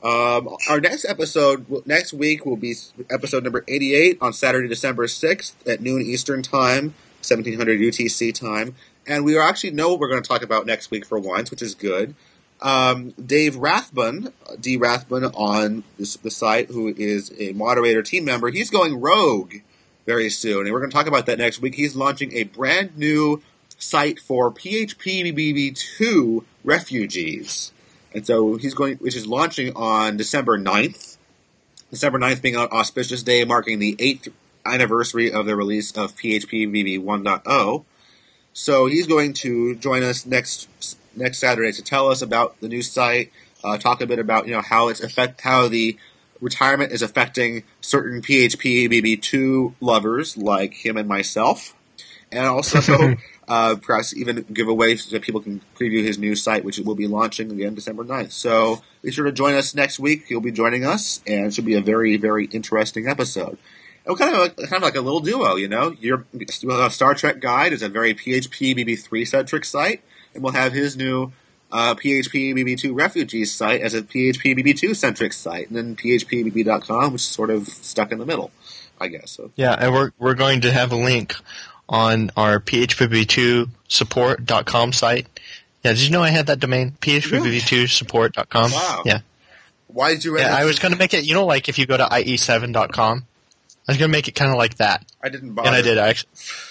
Um, our next episode, next week, will be episode number eighty-eight on Saturday, December sixth at noon Eastern Time, seventeen hundred U T C time. And we actually know what we're going to talk about next week for once, which is good. Um, Dave Rathbun, D. Rathbun on this, the site, who is a moderator team member, he's going rogue very soon. And we're going to talk about that next week. He's launching a brand new site for P H P B B two refugees. And so he's going, which is launching on December ninth. December ninth being an auspicious day, marking the eighth anniversary of the release of P H P B B one point oh. So he's going to join us next next Saturday to tell us about the new site, uh, talk a bit about you know how it's affect how the retirement is affecting certain P H P B B two lovers like him and myself, and also. Uh, perhaps even give away so that people can preview his new site, which will be launching again December ninth. So be sure to join us next week. He'll be joining us, and it should be a very, very interesting episode. And kind of like, kind of like a little duo, you know. Your Star Trek Guide is a very P H P B B three centric site, and we'll have his new uh, P H P B B two Refugees site as a P H P B B two centric site, and then P H P B B dot com, which is sort of stuck in the middle, I guess. So. Yeah, and we're we're going to have a link on our P H P B B two support dot com site. Yeah, did you know I had that domain? P H P B B two support dot com. Wow. Yeah. Why did you Yeah, I was going to make it, you know, like if you go to I E seven dot com, I was going to make it kind of like that. I didn't bother. And I did, actually.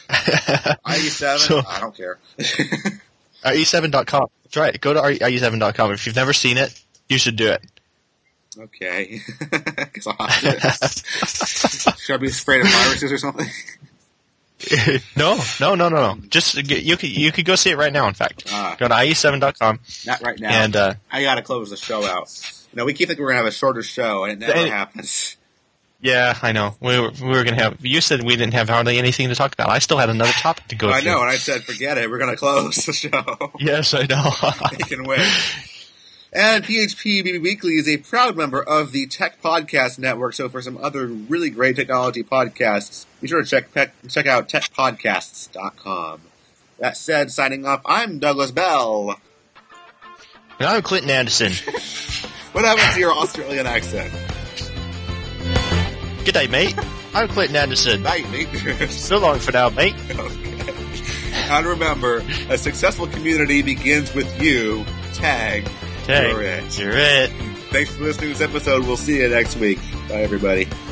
I E seven? So, I don't care. I E seven dot com. That's right. Go to I E seven dot com. If you've never seen it, you should do it. Okay. Because I'll have to do it. Should I be afraid of viruses or something? no, no, no, no, no. Just you could you could go see it right now. In fact, ah, go to I E seven dot com. Not right now. And uh, I gotta close the show out. You know, we keep thinking we're gonna have a shorter show, and it never and, happens. Yeah, I know. We were we were gonna have. You said we didn't have hardly anything to talk about. I still had another topic to go. Well, I through. know, and I said, forget it. We're gonna close the show. Yes, I know. They can win. And P H P B B Weekly is a proud member of the Tech Podcast Network, so for some other really great technology podcasts, be sure to check check out tech podcasts dot com. That said, signing off, I'm Douglas Bell. And I'm Clinton Anderson. What happened to your Australian accent? G'day, mate. I'm Clinton Anderson. Night, mate. So long for now, mate. Okay. And remember, a successful community begins with you. Tag. Tag. You're it. You're it. Thanks for listening to this episode. We'll see you next week. Bye, everybody.